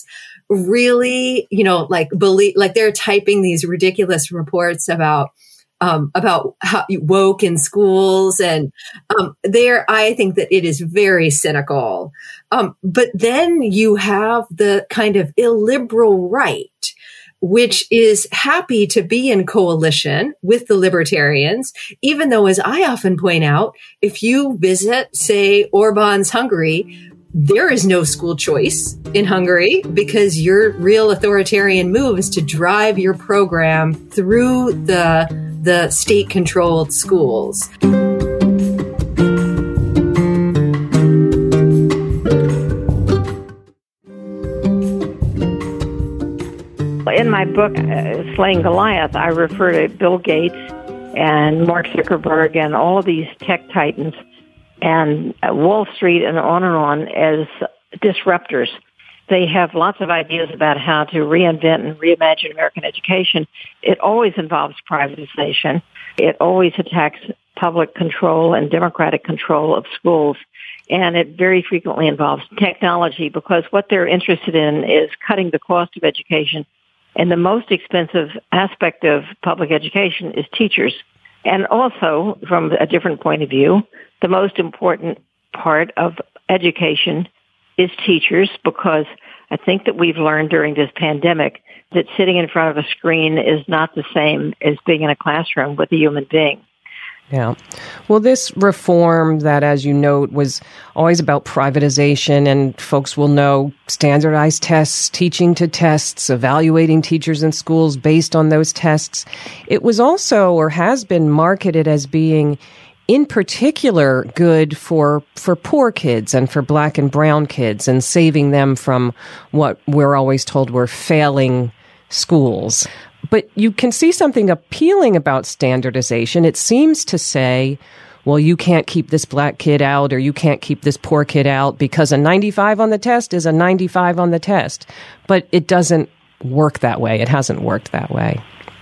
really, you know, like believe, like they're typing these ridiculous reports about, um, about how woke in schools. And, um, there, I think that it is very cynical. Um, but then you have the kind of illiberal right, which is happy to be in coalition with the libertarians, even though, as I often point out, if you visit, say, Orban's Hungary, there is no school choice in Hungary because your real authoritarian move is to drive your program through the, the state-controlled schools. In my book, uh, Slaying Goliath, I refer to Bill Gates and Mark Zuckerberg and all of these tech titans and Wall Street and on and on as disruptors. They have lots of ideas about how to reinvent and reimagine American education. It always involves privatization. It always attacks public control and democratic control of schools. And it very frequently involves technology because what they're interested in is cutting the cost of education. And the most expensive aspect of public education is teachers. And also, from a different point of view, the most important part of education is teachers, because I think that we've learned during this pandemic that sitting in front of a screen is not the same as being in a classroom with a human being. Yeah. Well, this reform that, as you note, was always about privatization, and folks will know standardized tests, teaching to tests, evaluating teachers in schools based on those tests. It was also, or has been, marketed as being in particular good for for poor kids and for black and brown kids, and saving them from what we're always told were failing schools. But you can see something appealing about standardization. It seems to say, well, you can't keep this black kid out, or you can't keep this poor kid out because a ninety-five on the test is a ninety-five on the test. But it doesn't work that way. It hasn't worked that way.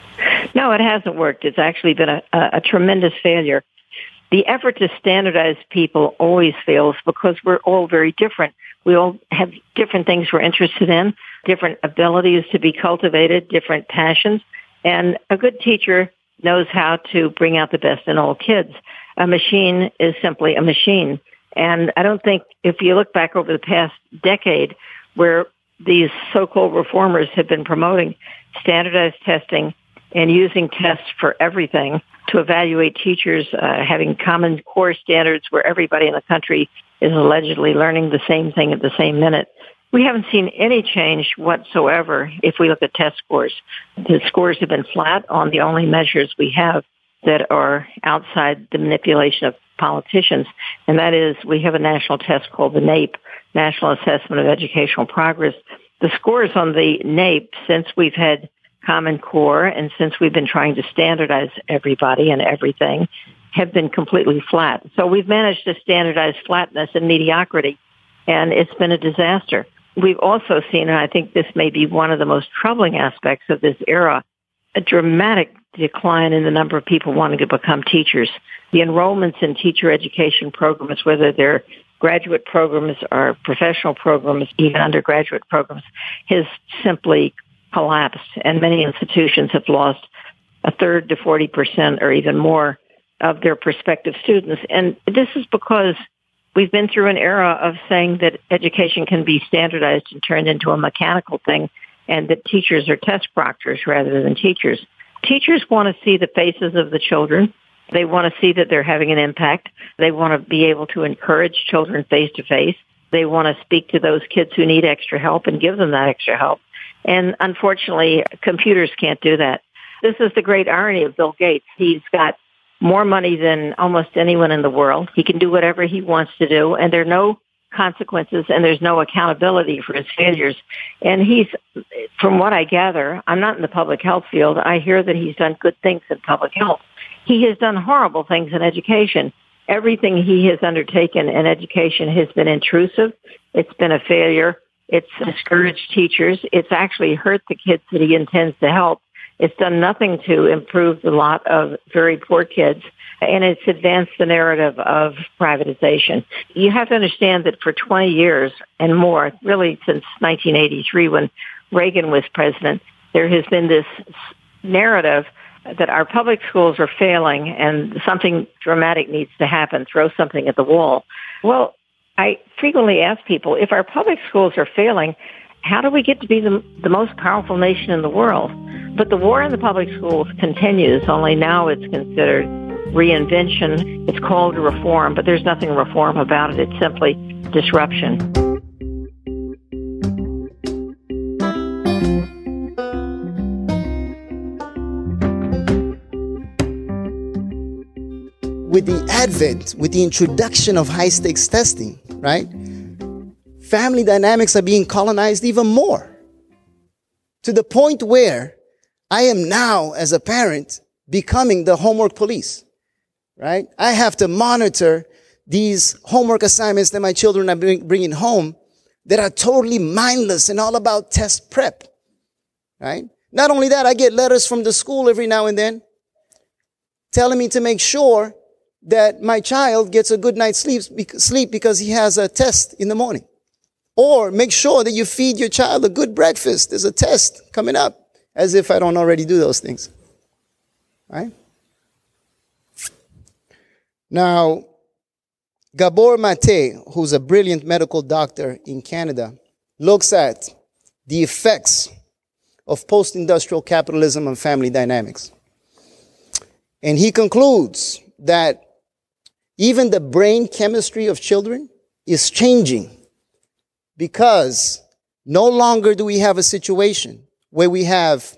No, it hasn't worked. It's actually been a, a, a tremendous failure. The effort to standardize people always fails because we're all very different. We all have different things we're interested in, different abilities to be cultivated, different passions. And a good teacher knows how to bring out the best in all kids. A machine is simply a machine. And I don't think, if you look back over the past decade, where these so-called reformers have been promoting standardized testing and using tests for everything to evaluate teachers, uh, having common core standards where everybody in the country is allegedly learning the same thing at the same minute. We haven't seen any change whatsoever if we look at test scores. The scores have been flat on the only measures we have that are outside the manipulation of politicians, and that is we have a national test called the NAEP, National Assessment of Educational Progress. The scores on the NAEP, since we've had Common Core and since we've been trying to standardize everybody and everything, have been completely flat. So we've managed to standardize flatness and mediocrity, and it's been a disaster. We've also seen, and I think this may be one of the most troubling aspects of this era, a dramatic decline in the number of people wanting to become teachers. The enrollments in teacher education programs, whether they're graduate programs or professional programs, even undergraduate programs, has simply collapsed, and many institutions have lost a third to forty percent or even more of their prospective students. And this is because we've been through an era of saying that education can be standardized and turned into a mechanical thing, and that teachers are test proctors rather than teachers. Teachers want to see the faces of the children. They want to see that they're having an impact. They want to be able to encourage children face to face. They want to speak to those kids who need extra help and give them that extra help. And unfortunately, computers can't do that. This is the great irony of Bill Gates. He's got more money than almost anyone in the world. He can do whatever he wants to do, and there are no consequences, and there's no accountability for his failures. And he's, from what I gather, I'm not in the public health field. I hear that he's done good things in public health. He has done horrible things in education. Everything he has undertaken in education has been intrusive. It's been a failure. It's discouraged teachers. It's actually hurt the kids that he intends to help. It's done nothing to improve the lot of very poor kids, and it's advanced the narrative of privatization. You have to understand that for twenty years and more, really since nineteen eighty-three, when Reagan was president, there has been this narrative that our public schools are failing and something dramatic needs to happen, throw something at the wall. Well, I frequently ask people, if our public schools are failing, how do we get to be the, the most powerful nation in the world? But the war in the public schools continues, only now it's considered reinvention. It's called reform, but there's nothing reform about it. It's simply disruption. With the advent, with the introduction of high-stakes testing, right, family dynamics are being colonized even more, to the point where I am now, as a parent, becoming the homework police, right? I have to monitor these homework assignments that my children are bring, bringing home that are totally mindless and all about test prep, right? Not only that, I get letters from the school every now and then telling me to make sure that my child gets a good night's sleep, sleep because he has a test in the morning. Or make sure that you feed your child a good breakfast. There's a test coming up. As if I don't already do those things. Right? Now, Gabor Mate, who's a brilliant medical doctor in Canada, looks at the effects of post-industrial capitalism on family dynamics. And he concludes that even the brain chemistry of children is changing because no longer do we have a situation where we have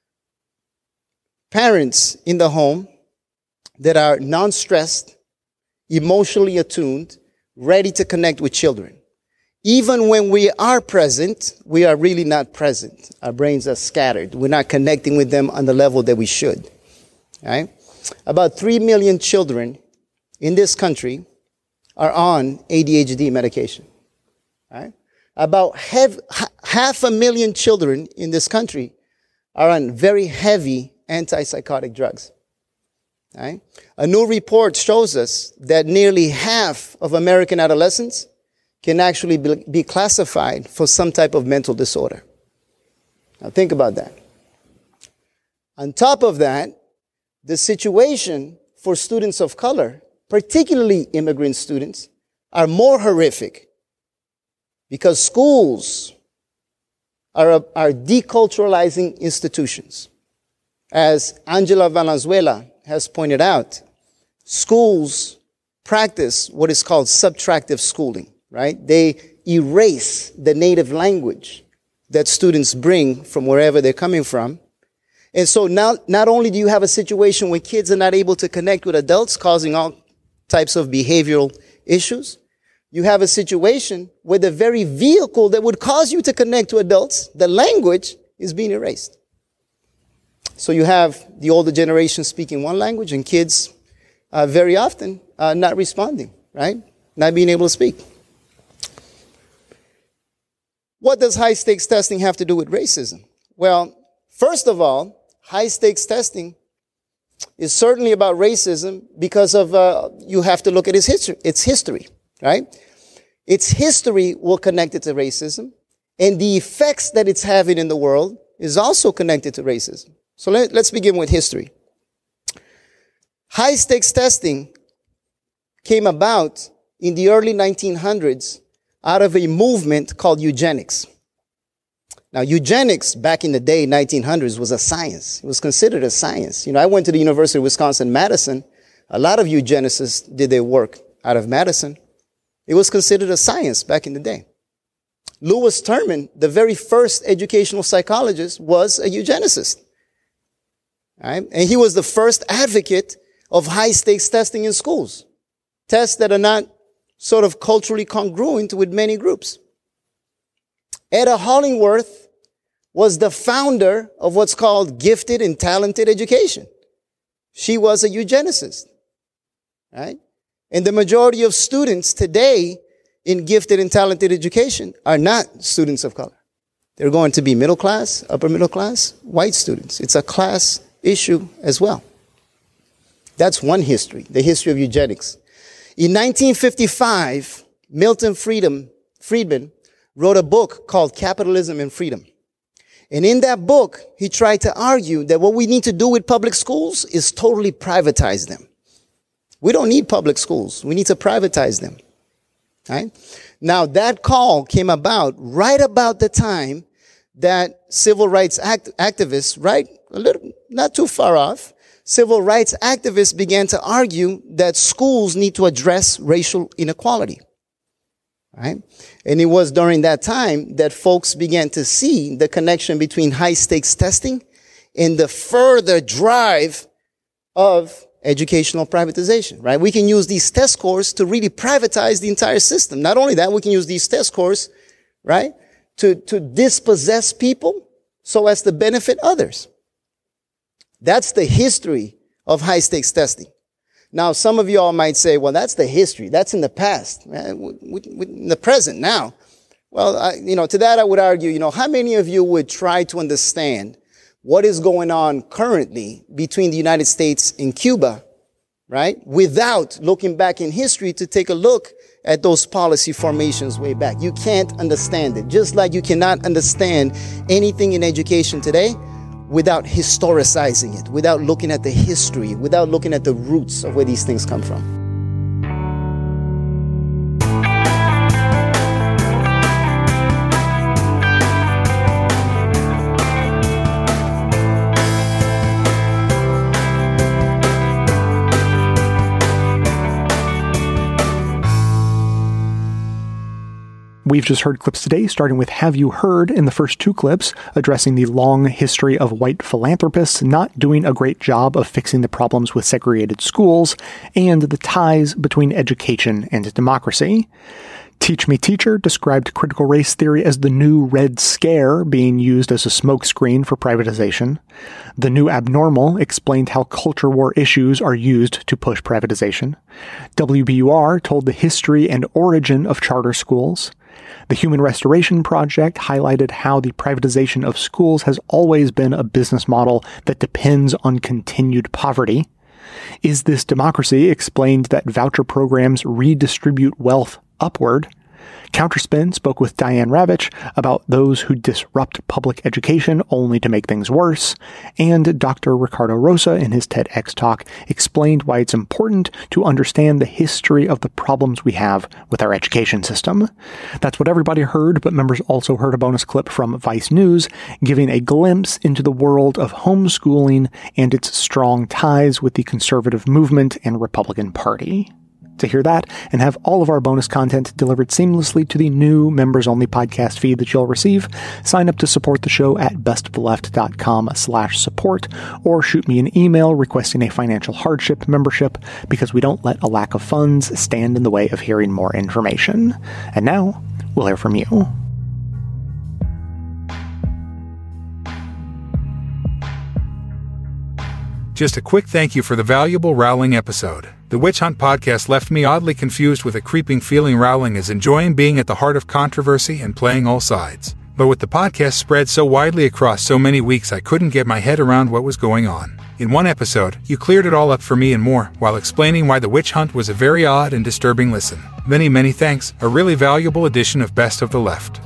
parents in the home that are non-stressed, emotionally attuned, ready to connect with children. Even when we are present, we are really not present. Our brains are scattered. We're not connecting with them on the level that we should. Right? About three million children in this country are on A D H D medication. Right? About half, half a million children in this country are on very heavy antipsychotic drugs. Right? A new report shows us that nearly half of American adolescents can actually be, be classified for some type of mental disorder. Now think about that. On top of that, the situation for students of color, particularly immigrant students, are more horrific because schools are, are deculturalizing institutions. As Angela Valenzuela has pointed out, schools practice what is called subtractive schooling, right? They erase the native language that students bring from wherever they're coming from. And so now, not only do you have a situation where kids are not able to connect with adults, causing all types of behavioral issues, you have a situation where the very vehicle that would cause you to connect to adults, the language, is being erased. So you have the older generation speaking one language and kids uh, very often uh, not responding, right? Not being able to speak. What does high-stakes testing have to do with racism? Well, first of all, high-stakes testing is certainly about racism because of, uh, you have to look at its history, its history, right? Its history will connect it to racism, and the effects that it's having in the world is also connected to racism. So let, let's begin with history. High-stakes testing came about in the early nineteen hundreds out of a movement called eugenics. Now, eugenics back in the day, nineteen hundreds, was a science. It was considered a science. You know, I went to the University of Wisconsin-Madison. A lot of eugenicists did their work out of Madison. It was considered a science back in the day. Lewis Terman, the very first educational psychologist, was a eugenicist. Right? And he was the first advocate of high-stakes testing in schools. Tests that are not sort of culturally congruent with many groups. Etta Hollingworth was the founder of what's called gifted and talented education. She was a eugenicist. Right? And the majority of students today in gifted and talented education are not students of color. They're going to be middle class, upper middle class, white students. It's a class issue as well. That's one history, the history of eugenics. In nineteen fifty-five, Milton Friedman, Friedman wrote a book called Capitalism and Freedom. And in that book, he tried to argue that what we need to do with public schools is totally privatize them. We don't need public schools. We need to privatize them. Right? Now, that call came about right about the time that civil rights act- activists, right, a little, not too far off, civil rights activists began to argue that schools need to address racial inequality. Right? And it was during that time that folks began to see the connection between high stakes testing and the further drive of educational privatization, right? We can use these test scores to really privatize the entire system. Not only that, we can use these test scores, right, to, to dispossess people so as to benefit others. That's the history of high stakes testing. Now, some of y'all might say, well, that's the history. That's in the past, man. In the present now. Well, I, you know, to that I would argue, you know, how many of you would try to understand what is going on currently between the United States and Cuba, right, without looking back in history to take a look at those policy formations way back? You can't understand it. Just like you cannot understand anything in education today without historicizing it, without looking at the history, without looking at the roots of where these things come from. We've just heard clips today, starting with Have You Heard in the first two clips, addressing the long history of white philanthropists not doing a great job of fixing the problems with segregated schools, and the ties between education and democracy. Teach Me Teacher described critical race theory as the new Red Scare being used as a smokescreen for privatization. The New Abnormal explained how culture war issues are used to push privatization. W B U R told the history and origin of charter schools. The Human Restoration Project highlighted how the privatization of schools has always been a business model that depends on continued poverty. Is This Democracy explained that voucher programs redistribute wealth upward. Counterspin spoke with Diane Ravitch about those who disrupt public education only to make things worse, and Doctor Ricardo Rosa in his TEDx talk explained why it's important to understand the history of the problems we have with our education system. That's what everybody heard, but members also heard a bonus clip from Vice News giving a glimpse into the world of homeschooling and its strong ties with the conservative movement and Republican Party. To hear that and have all of our bonus content delivered seamlessly to the new members-only podcast feed that you'll receive, sign up to support the show at bestoftheleft.com slash support, or shoot me an email requesting a financial hardship membership, because we don't let a lack of funds stand in the way of hearing more information. And now, we'll hear from you. Just a quick thank you for the valuable Rowling episode. The Witch Hunt podcast left me oddly confused with a creeping feeling Rowling is enjoying being at the heart of controversy and playing all sides. But with the podcast spread so widely across so many weeks, I couldn't get my head around what was going on. In one episode, you cleared it all up for me and more, while explaining why The Witch Hunt was a very odd and disturbing listen. Many, many thanks. A really valuable edition of Best of the Left.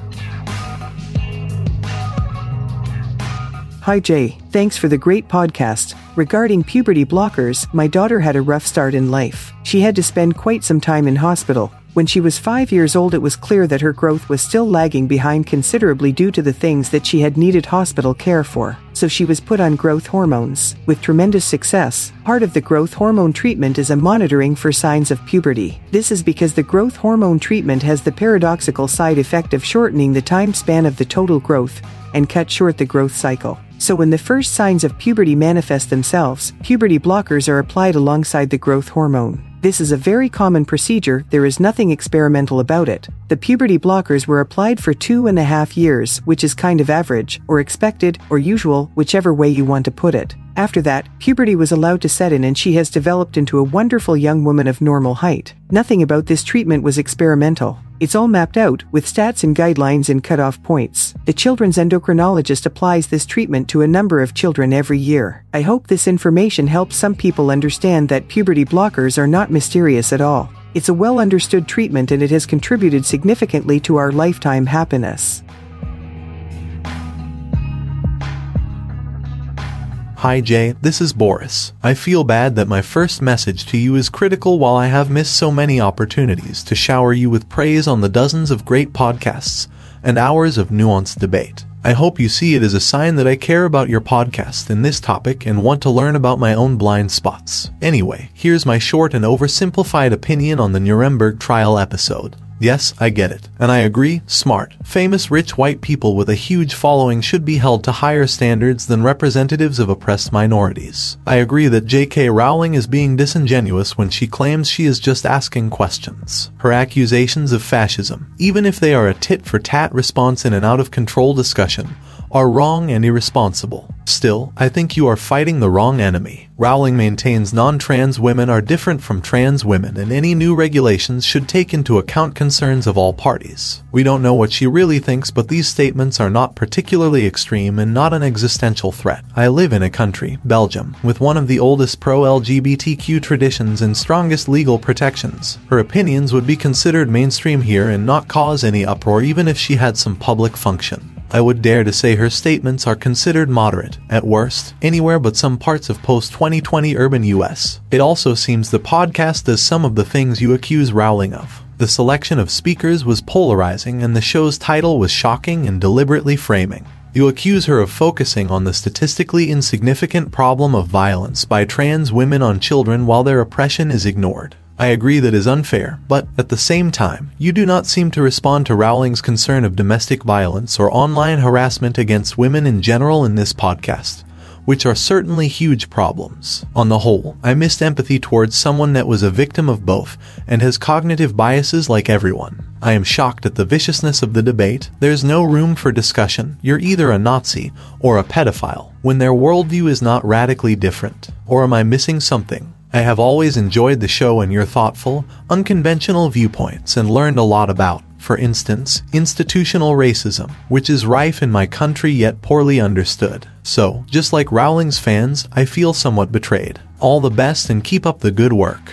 Hi Jay, thanks for the great podcast. Regarding puberty blockers, my daughter had a rough start in life. She had to spend quite some time in hospital. When she was five years old, it was clear that her growth was still lagging behind considerably due to the things that she had needed hospital care for. So she was put on growth hormones. With tremendous success, part of the growth hormone treatment is a monitoring for signs of puberty. This is because the growth hormone treatment has the paradoxical side effect of shortening the time span of the total growth and cut short the growth cycle. So when the first signs of puberty manifest themselves, puberty blockers are applied alongside the growth hormone. This is a very common procedure. There is nothing experimental about it. The puberty blockers were applied for two and a half years, which is kind of average, or expected, or usual, whichever way you want to put it. After that, puberty was allowed to set in and she has developed into a wonderful young woman of normal height. Nothing about this treatment was experimental. It's all mapped out, with stats and guidelines and cutoff points. The children's endocrinologist applies this treatment to a number of children every year. I hope this information helps some people understand that puberty blockers are not mysterious at all. It's a well-understood treatment and it has contributed significantly to our lifetime happiness. Hi Jay, this is Boris. I feel bad that my first message to you is critical while I have missed so many opportunities to shower you with praise on the dozens of great podcasts and hours of nuanced debate. I hope you see it as a sign that I care about your podcast and this topic and want to learn about my own blind spots. Anyway, here's my short and oversimplified opinion on the Nuremberg trial episode. Yes, I get it. And I agree, smart, famous rich white people with a huge following should be held to higher standards than representatives of oppressed minorities. I agree that J K Rowling is being disingenuous when she claims she is just asking questions. Her accusations of fascism, even if they are a tit-for-tat response in an out-of-control discussion, are wrong and irresponsible. Still, I think you are fighting the wrong enemy. Rowling maintains non-trans women are different from trans women, and any new regulations should take into account concerns of all parties. We don't know what she really thinks, but these statements are not particularly extreme and not an existential threat. I live in a country, Belgium, with one of the oldest pro-L G B T Q traditions and strongest legal protections. Her opinions would be considered mainstream here and not cause any uproar even if she had some public function. I would dare to say her statements are considered moderate, at worst, anywhere but some parts of post-twenty twenty urban U S. It also seems the podcast does some of the things you accuse Rowling of. The selection of speakers was polarizing and the show's title was shocking and deliberately framing. You accuse her of focusing on the statistically insignificant problem of violence by trans women on children while their oppression is ignored. I agree that is unfair, but at the same time, you do not seem to respond to Rowling's concern of domestic violence or online harassment against women in general in this podcast, which are certainly huge problems. On the whole, I missed empathy towards someone that was a victim of both and has cognitive biases like everyone. I am shocked at the viciousness of the debate. There's no room for discussion. You're either a Nazi or a pedophile when their worldview is not radically different. Or am I missing something? I have always enjoyed the show and your thoughtful, unconventional viewpoints and learned a lot about, for instance, institutional racism, which is rife in my country yet poorly understood. So, just like Rowling's fans, I feel somewhat betrayed. All the best and keep up the good work.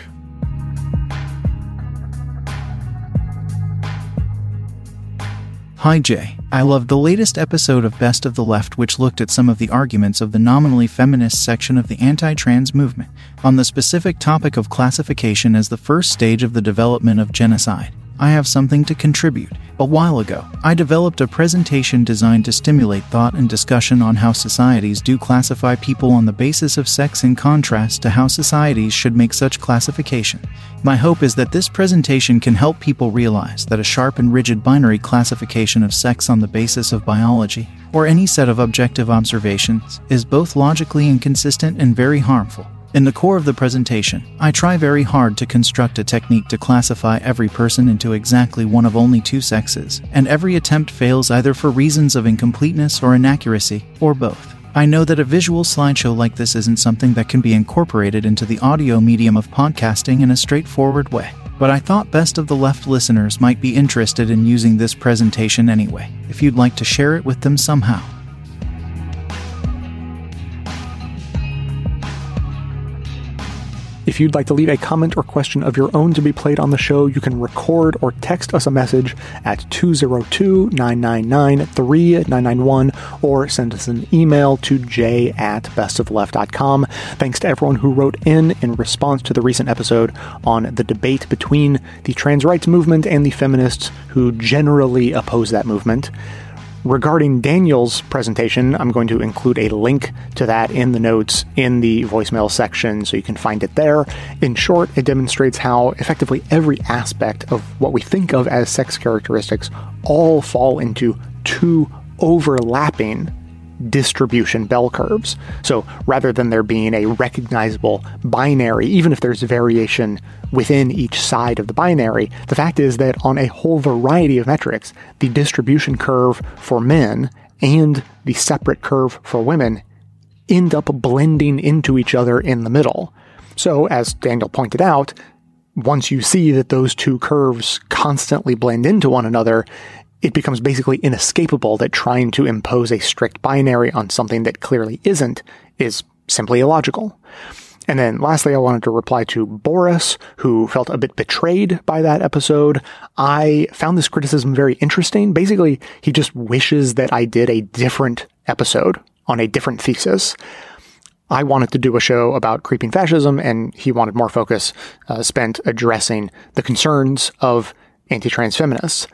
Hi Jay, I loved the latest episode of Best of the Left, which looked at some of the arguments of the nominally feminist section of the anti-trans movement on the specific topic of classification as the first stage of the development of genocide. I have something to contribute. A while ago, I developed a presentation designed to stimulate thought and discussion on how societies do classify people on the basis of sex in contrast to how societies should make such classification. My hope is that this presentation can help people realize that a sharp and rigid binary classification of sex on the basis of biology, or any set of objective observations, is both logically inconsistent and very harmful. In the core of the presentation, I try very hard to construct a technique to classify every person into exactly one of only two sexes, and every attempt fails either for reasons of incompleteness or inaccuracy, or both. I know that a visual slideshow like this isn't something that can be incorporated into the audio medium of podcasting in a straightforward way, but I thought Best of the Left listeners might be interested in using this presentation anyway, if you'd like to share it with them somehow. If you'd like to leave a comment or question of your own to be played on the show, you can record or text us a message at two oh two, nine nine nine, three nine nine one or send us an email to j at bestoftheleft dot com. Thanks to everyone who wrote in in response to the recent episode on the debate between the trans rights movement and the feminists who generally oppose that movement. Regarding Daniel's presentation, I'm going to include a link to that in the notes in the voicemail section so you can find it there. In short, it demonstrates how effectively every aspect of what we think of as sex characteristics all fall into two overlapping distribution bell curves. So rather than there being a recognizable binary, even if there's variation within each side of the binary, the fact is that on a whole variety of metrics, the distribution curve for men and the separate curve for women end up blending into each other in the middle. So as Daniel pointed out, once you see that those two curves constantly blend into one another, it becomes basically inescapable that trying to impose a strict binary on something that clearly isn't is simply illogical. And then lastly, I wanted to reply to Boris, who felt a bit betrayed by that episode. I found this criticism very interesting. Basically, he just wishes that I did a different episode on a different thesis. I wanted to do a show about creeping fascism, and he wanted more focus uh, spent addressing the concerns of anti-trans feminists.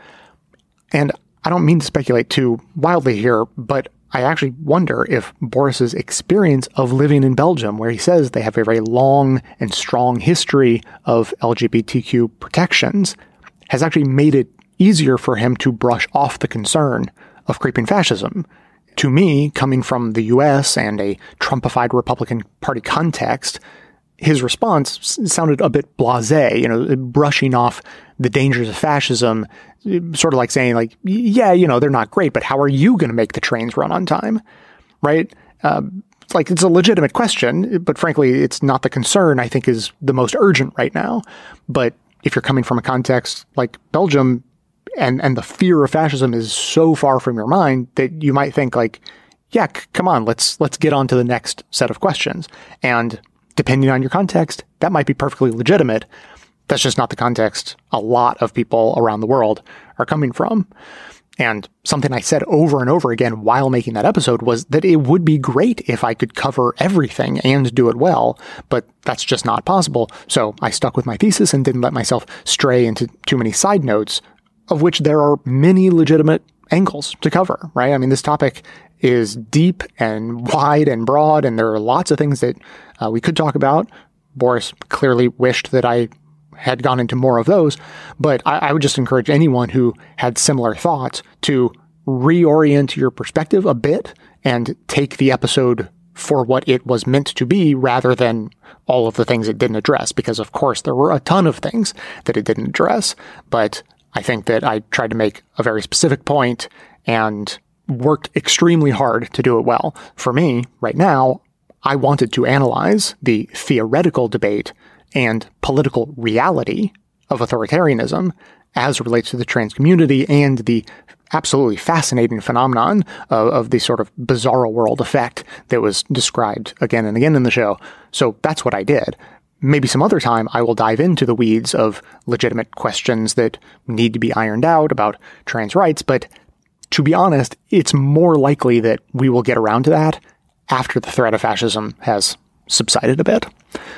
And I don't mean to speculate too wildly here, but I actually wonder if Boris's experience of living in Belgium, where he says they have a very long and strong history of L G B T Q protections, has actually made it easier for him to brush off the concern of creeping fascism. To me, coming from the U S and a Trumpified Republican Party context, his response sounded a bit blasé, you know, brushing off the dangers of fascism, sort of like saying, like, yeah, you know, they're not great, but how are you going to make the trains run on time, right? Uh, it's like, it's a legitimate question, but frankly, it's not the concern I think is the most urgent right now. But if you're coming from a context like Belgium, and and the fear of fascism is so far from your mind that you might think like, yeah, c- come on, let's let's get on to the next set of questions. And depending on your context, that might be perfectly legitimate. That's just not the context a lot of people around the world are coming from. And something I said over and over again while making that episode was that it would be great if I could cover everything and do it well, but that's just not possible. So I stuck with my thesis and didn't let myself stray into too many side notes, of which there are many legitimate angles to cover, right? I mean, this topic is deep and wide and broad, and there are lots of things that uh, we could talk about. Boris clearly wished that I had gone into more of those, but I, I would just encourage anyone who had similar thoughts to reorient your perspective a bit and take the episode for what it was meant to be rather than all of the things it didn't address, because of course there were a ton of things that it didn't address, but I think that I tried to make a very specific point and worked extremely hard to do it well. For me, right now, I wanted to analyze the theoretical debate and political reality of authoritarianism as it relates to the trans community and the absolutely fascinating phenomenon of, of the sort of bizarro world effect that was described again and again in the show. So that's what I did. Maybe some other time I will dive into the weeds of legitimate questions that need to be ironed out about trans rights, but to be honest, it's more likely that we will get around to that after the threat of fascism has subsided a bit.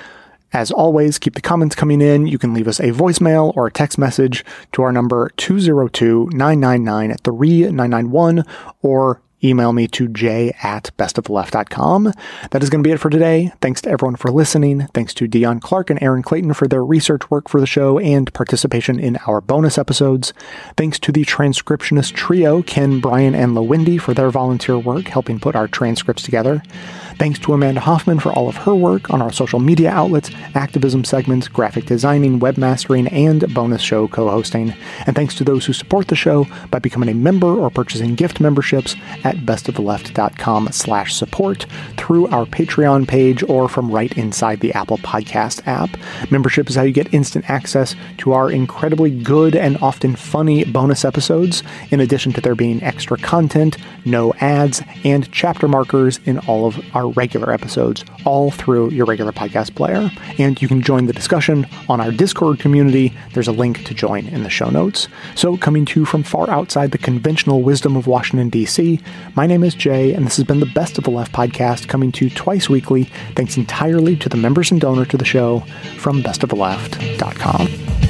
As always, keep the comments coming in. You can leave us a voicemail or a text message to our number two oh two, nine nine nine, three nine nine one or email me to j at best of the left dot com. That is going to be it for today. Thanks to everyone for listening. Thanks to Dion Clark and Aaron Clayton for their research work for the show and participation in our bonus episodes. Thanks to the transcriptionist trio, Ken, Brian, and LaWindy, for their volunteer work helping put our transcripts together. Thanks to Amanda Hoffman for all of her work on our social media outlets, activism segments, graphic designing, webmastering, and bonus show co-hosting. And thanks to those who support the show by becoming a member or purchasing gift memberships at bestoftheleft.com slash support through our Patreon page or from right inside the Apple Podcast app. Membership is how you get instant access to our incredibly good and often funny bonus episodes, in addition to there being extra content, no ads, and chapter markers in all of our regular episodes, all through your regular podcast player. And you can join the discussion on our Discord community. There's a link to join in the show notes. So, coming to you from far outside the conventional wisdom of Washington, D C, my name is Jay, and this has been the Best of the Left podcast, coming to you twice weekly, thanks entirely to the members and donor to the show from best of the left dot com.